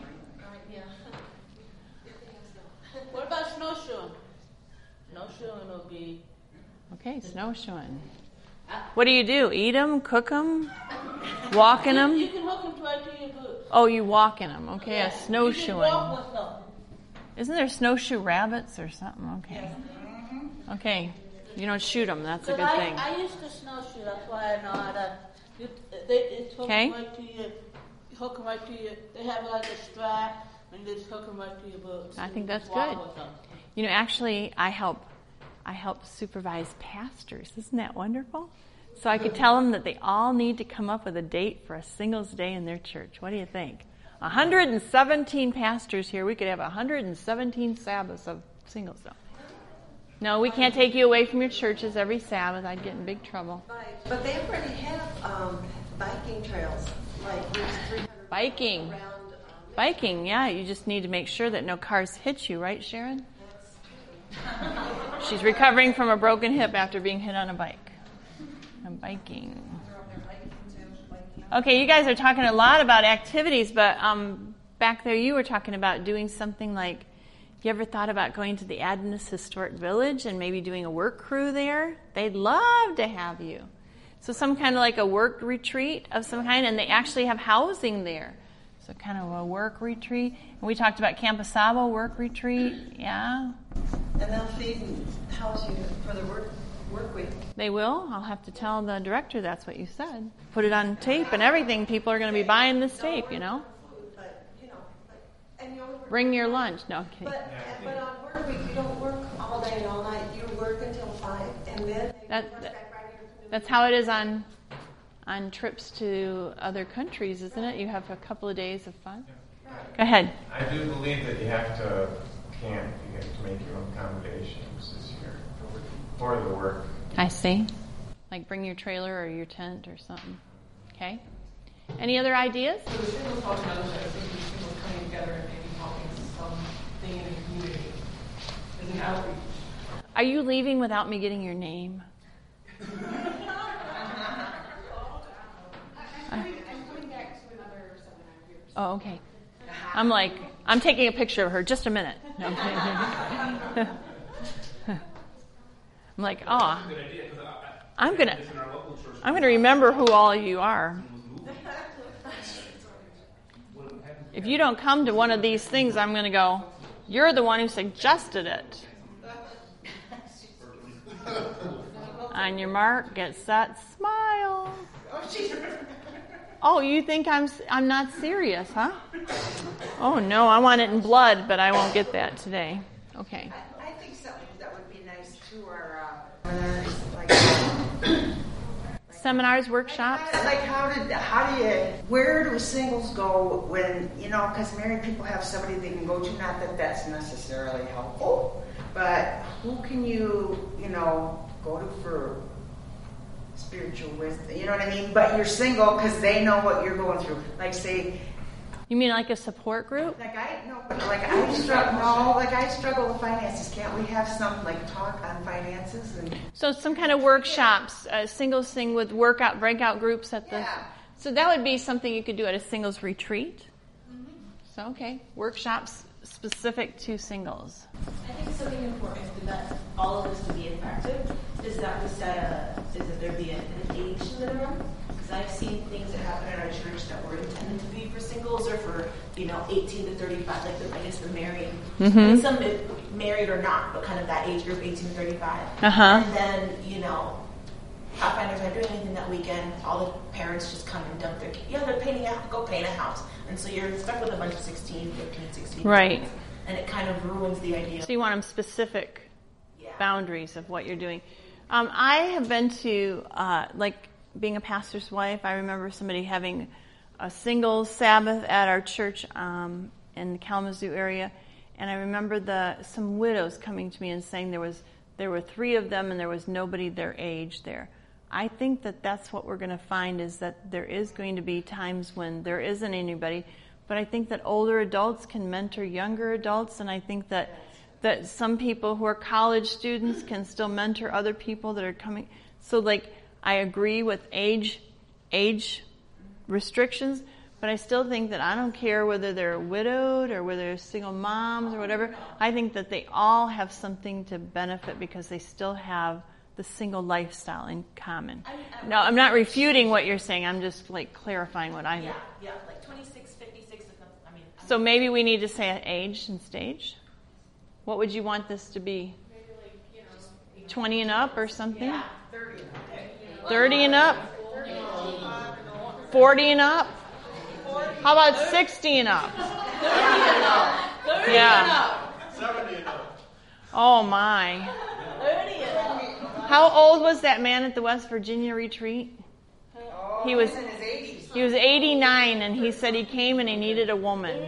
What about snowshoeing? Snowshoeing will be. Okay, snowshoeing. What do you do? Eat them? Cook them? Walk in them? You can hook them right to your boots. Oh, you walk in them. Okay, Yeah. a snowshoeing. You can walk with them. Isn't there snowshoe rabbits or something? Okay. Okay. You don't shoot them. That's a But good I, thing. I used to snowshoe. That's why I know how to. You, they it's hook 'em Okay. right to your. Hook them right to your. They have like a strap, and you just hook them right to your boots. I and think you that's just walk good. with them. You know, actually, I help. I help supervise pastors. Isn't that wonderful? So I could tell them that they all need to come up with a date for a singles day in their church. What do you think? one hundred seventeen pastors here. We could have one hundred seventeen Sabbaths of singles day. No, we can't take you away from your churches every Sabbath. I'd get in big trouble. But they already have um, biking trails, like there's three hundred Biking. around. Um, Biking, yeah. You just need to make sure that no cars hit you, right, Sharon? She's recovering from a broken hip after being hit on a bike. I'm biking. Okay, you guys are talking a lot about activities, but um, back there you were talking about doing something like, you ever thought about going to the Adventist Historic Village and maybe doing a work crew there? They'd love to have you. So some kind of like a work retreat of some kind, and they actually have housing there. So kind of a work retreat. And we talked about Camp Asabo work retreat, yeah. And they'll feed and house you for the work work week. They will. I'll have to tell the director that's what you said. Put it on tape and everything. People are going to be buying this tape, you know. But you know, like, and you only work Bring your lunch. No, I'm kidding. But, but on work week, you don't work all day and all night. You work until five, and then That, that, that's how it is on on trips to other countries, isn't it? You have a couple of days of fun. Go ahead. I do believe that you have to camp. You have to make your own accommodations this year for the work. I see. Like bring your trailer or your tent or something. Okay. Any other ideas? So the singles talking about this, I think the singles coming together and maybe helping something in the community as an outreach. Are you leaving without me getting your name? Oh, okay. I'm like, I'm taking a picture of her. Just a minute. No, I'm kidding. I'm like, ah. That's a good idea, 'cause I'm gonna, I'm gonna remember who all you are. If you don't come to one of these things, I'm gonna go, you're the one who suggested it. On your mark, get set, smile. Oh, you think I'm I'm not serious, huh? Oh no, I want it in blood, but I won't get that today. Okay. I, I think something that would be nice too are uh, like seminars, workshops. Like how did how do you where do singles go when you know because married people have somebody they can go to? Not that that's necessarily helpful, but who can you you know go to for spiritual wisdom? You know what I mean? But you're single because they know what you're going through. Like say. You mean like a support group? Like I no, like I struggle. No, like I struggle with finances. Can't we have some like talk on finances and? So some kind of workshops, uh, singles thing with workout breakout groups at the. Yeah. So that would be something you could do at a singles retreat. Mm-hmm. So okay, workshops specific to singles. I think something important for that all of this to be effective is that we set a is that there be an, an age minimum. Because I've seen things that happen in our church that were intended to be for singles or for, you know, eighteen to thirty-five, like the, I guess the married. Mm-hmm. And some married or not, but kind of that age group, eighteen to thirty-five. Uh-huh. And then, you know, Pathfinders aren't doing anything that weekend. All the parents just come and dump their kids. Yeah, they're painting a house, go paint a house. And so you're stuck with a bunch of sixteen, fifteen, sixteen. Right. Kids, and it kind of ruins the idea. So you want them specific yeah. boundaries of what you're doing. Um, I have been to, uh, like, being a pastor's wife, I remember somebody having a single Sabbath at our church um, in the Kalamazoo area, and I remember the some widows coming to me and saying there was there were three of them and there was nobody their age there. I think that that's what we're going to find is that there is going to be times when there isn't anybody, but I think that older adults can mentor younger adults, and I think that that some people who are college students can still mentor other people that are coming. So like. I agree with age age restrictions, but I still think that I don't care whether they're widowed or whether they're single moms or whatever. I think that they all have something to benefit because they still have the single lifestyle in common. No, I'm not refuting what you're saying. I'm just like clarifying what I mean. Yeah, yeah, like twenty-six, fifty-six. I mean, so maybe we need to say age and stage. What would you want this to be? Maybe like, you know, twenty and up or something? Yeah, thirty. thirty and up? forty and up? How about sixty and up? Yeah. seventy and up. Oh my. How old was that man at the West Virginia retreat? He was he was eighty-nine, and he said he came and he needed a woman.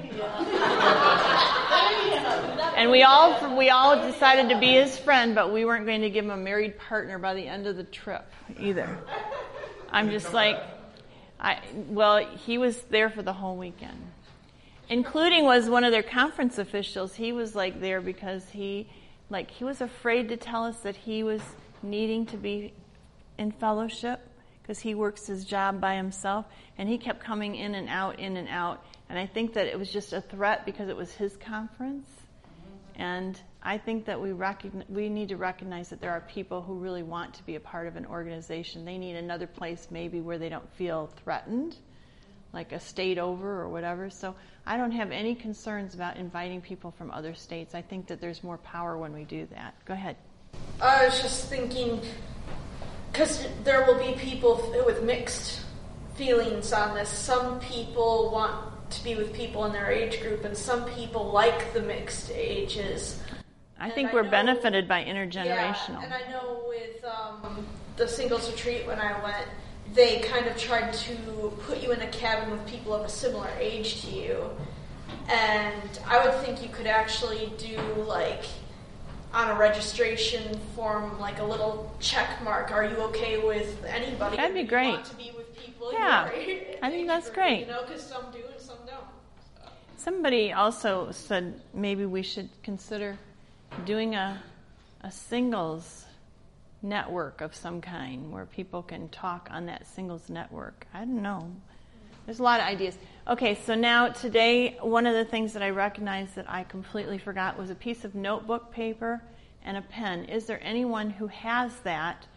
And we all we all decided to be his friend, but we weren't going to give him a married partner by the end of the trip either. I'm just like, I well, he was there for the whole weekend, including was one of their conference officials. He was like there because he, like, he was afraid to tell us that he was needing to be in fellowship because he works his job by himself, and he kept coming in and out, in and out. And I think that it was just a threat because it was his conference. And I think that we recognize, we need to recognize that there are people who really want to be a part of an organization. They need another place maybe where they don't feel threatened, like a state over or whatever. So I don't have any concerns about inviting people from other states. I think that there's more power when we do that. Go ahead. I was just thinking, because there will be people with mixed feelings on this. Some people want to be with people in their age group, and some people like the mixed ages. I and think I we're know, benefited by intergenerational. Yeah, and I know with um, the singles retreat when I went, they kind of tried to put you in a cabin with people of a similar age to you. And I would think you could actually do, like, on a registration form, like a little check mark. Are you okay with anybody? That'd be great. You want to be with people Yeah, in your age I think that's group, great. You know, because some do and some don't. Somebody also said maybe we should consider doing a a singles network of some kind where people can talk on that singles network. I don't know. There's a lot of ideas. Okay, so now today, one of the things that I recognized that I completely forgot was a piece of notebook paper and a pen. Is there anyone who has that?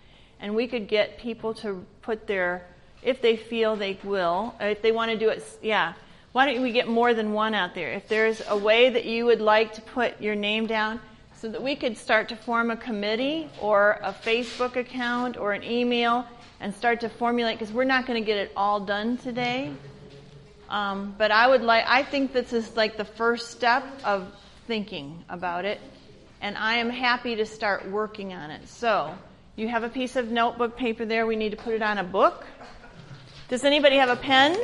and we could get people to put their, if they feel they will, or if they want to do it, yeah. Why don't we get more than one out there? If there's a way that you would like to put your name down so that we could start to form a committee or a Facebook account or an email and start to formulate, because we're not going to get it all done today. Um, but I would like, I think this is like the first step of thinking about it, and I am happy to start working on it. So, you have a piece of notebook paper there. We need to put it on a book. Does anybody have a pen?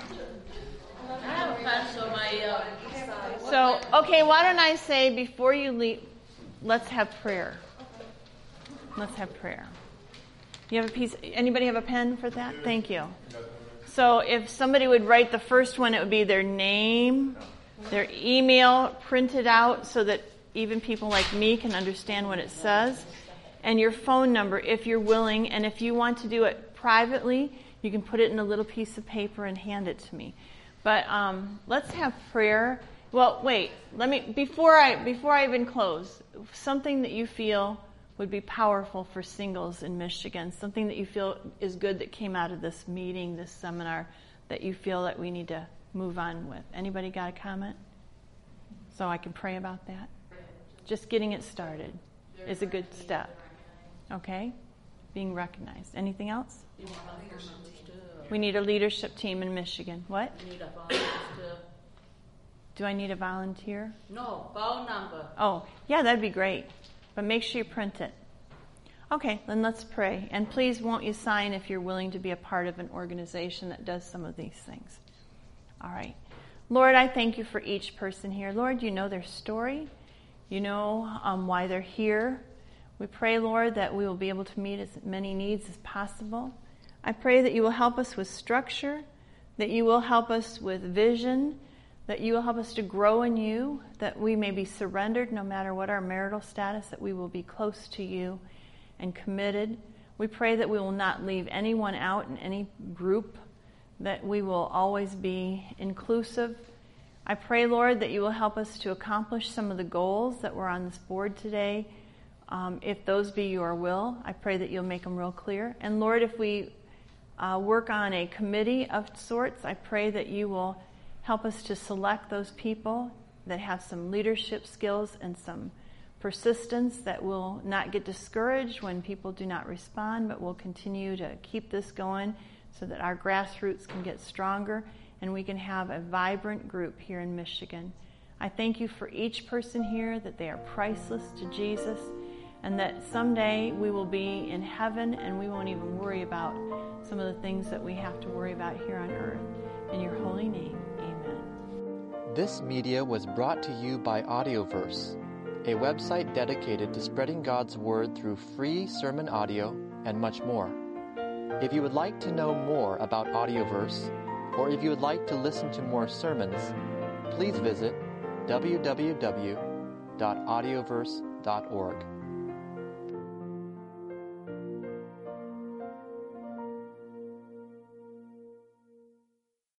I have a pen, so my. Uh, so, okay, why don't I say before you leave, let's have prayer. Let's have prayer. You have a piece? Anybody have a pen for that? Thank you. So, if somebody would write the first one, it would be their name, their email printed out so that even people like me can understand what it says, and your phone number if you're willing. And if you want to do it privately, you can put it in a little piece of paper and hand it to me. But um, let's have prayer. Well, wait. Let me before I before I even close. Something that you feel would be powerful for singles in Michigan. Something that you feel is good that came out of this meeting, this seminar, that you feel that we need to move on with. Anybody got a comment? So I can pray about that. Just getting it started is a good step. Okay? Being recognized. Anything else? We need a leadership team in Michigan. What? Need a volunteer. Do I need a volunteer? No, phone number. Oh, yeah, that'd be great. But make sure you print it. Okay, then let's pray. And please won't you sign if you're willing to be a part of an organization that does some of these things. All right. Lord, I thank you for each person here. Lord, you know their story. You know um, why they're here. We pray, Lord, that we will be able to meet as many needs as possible. I pray that you will help us with structure, that you will help us with vision, that you will help us to grow in you, that we may be surrendered no matter what our marital status, that we will be close to you and committed. We pray that we will not leave anyone out in any group, that we will always be inclusive. I pray, Lord, that you will help us to accomplish some of the goals that were on this board today. Um, if those be your will, I pray that you'll make them real clear. And Lord, if we uh, work on a committee of sorts, I pray that you will help us to select those people that have some leadership skills and some persistence, that will not get discouraged when people do not respond, but will continue to keep this going so that our grassroots can get stronger and we can have a vibrant group here in Michigan. I thank you for each person here, that they are priceless to Jesus, and that someday we will be in heaven and we won't even worry about some of the things that we have to worry about here on earth. In your holy name, amen. This media was brought to you by Audioverse, a website dedicated to spreading God's Word through free sermon audio and much more. If you would like to know more about Audioverse, or if you would like to listen to more sermons, please visit w w w dot audioverse dot org.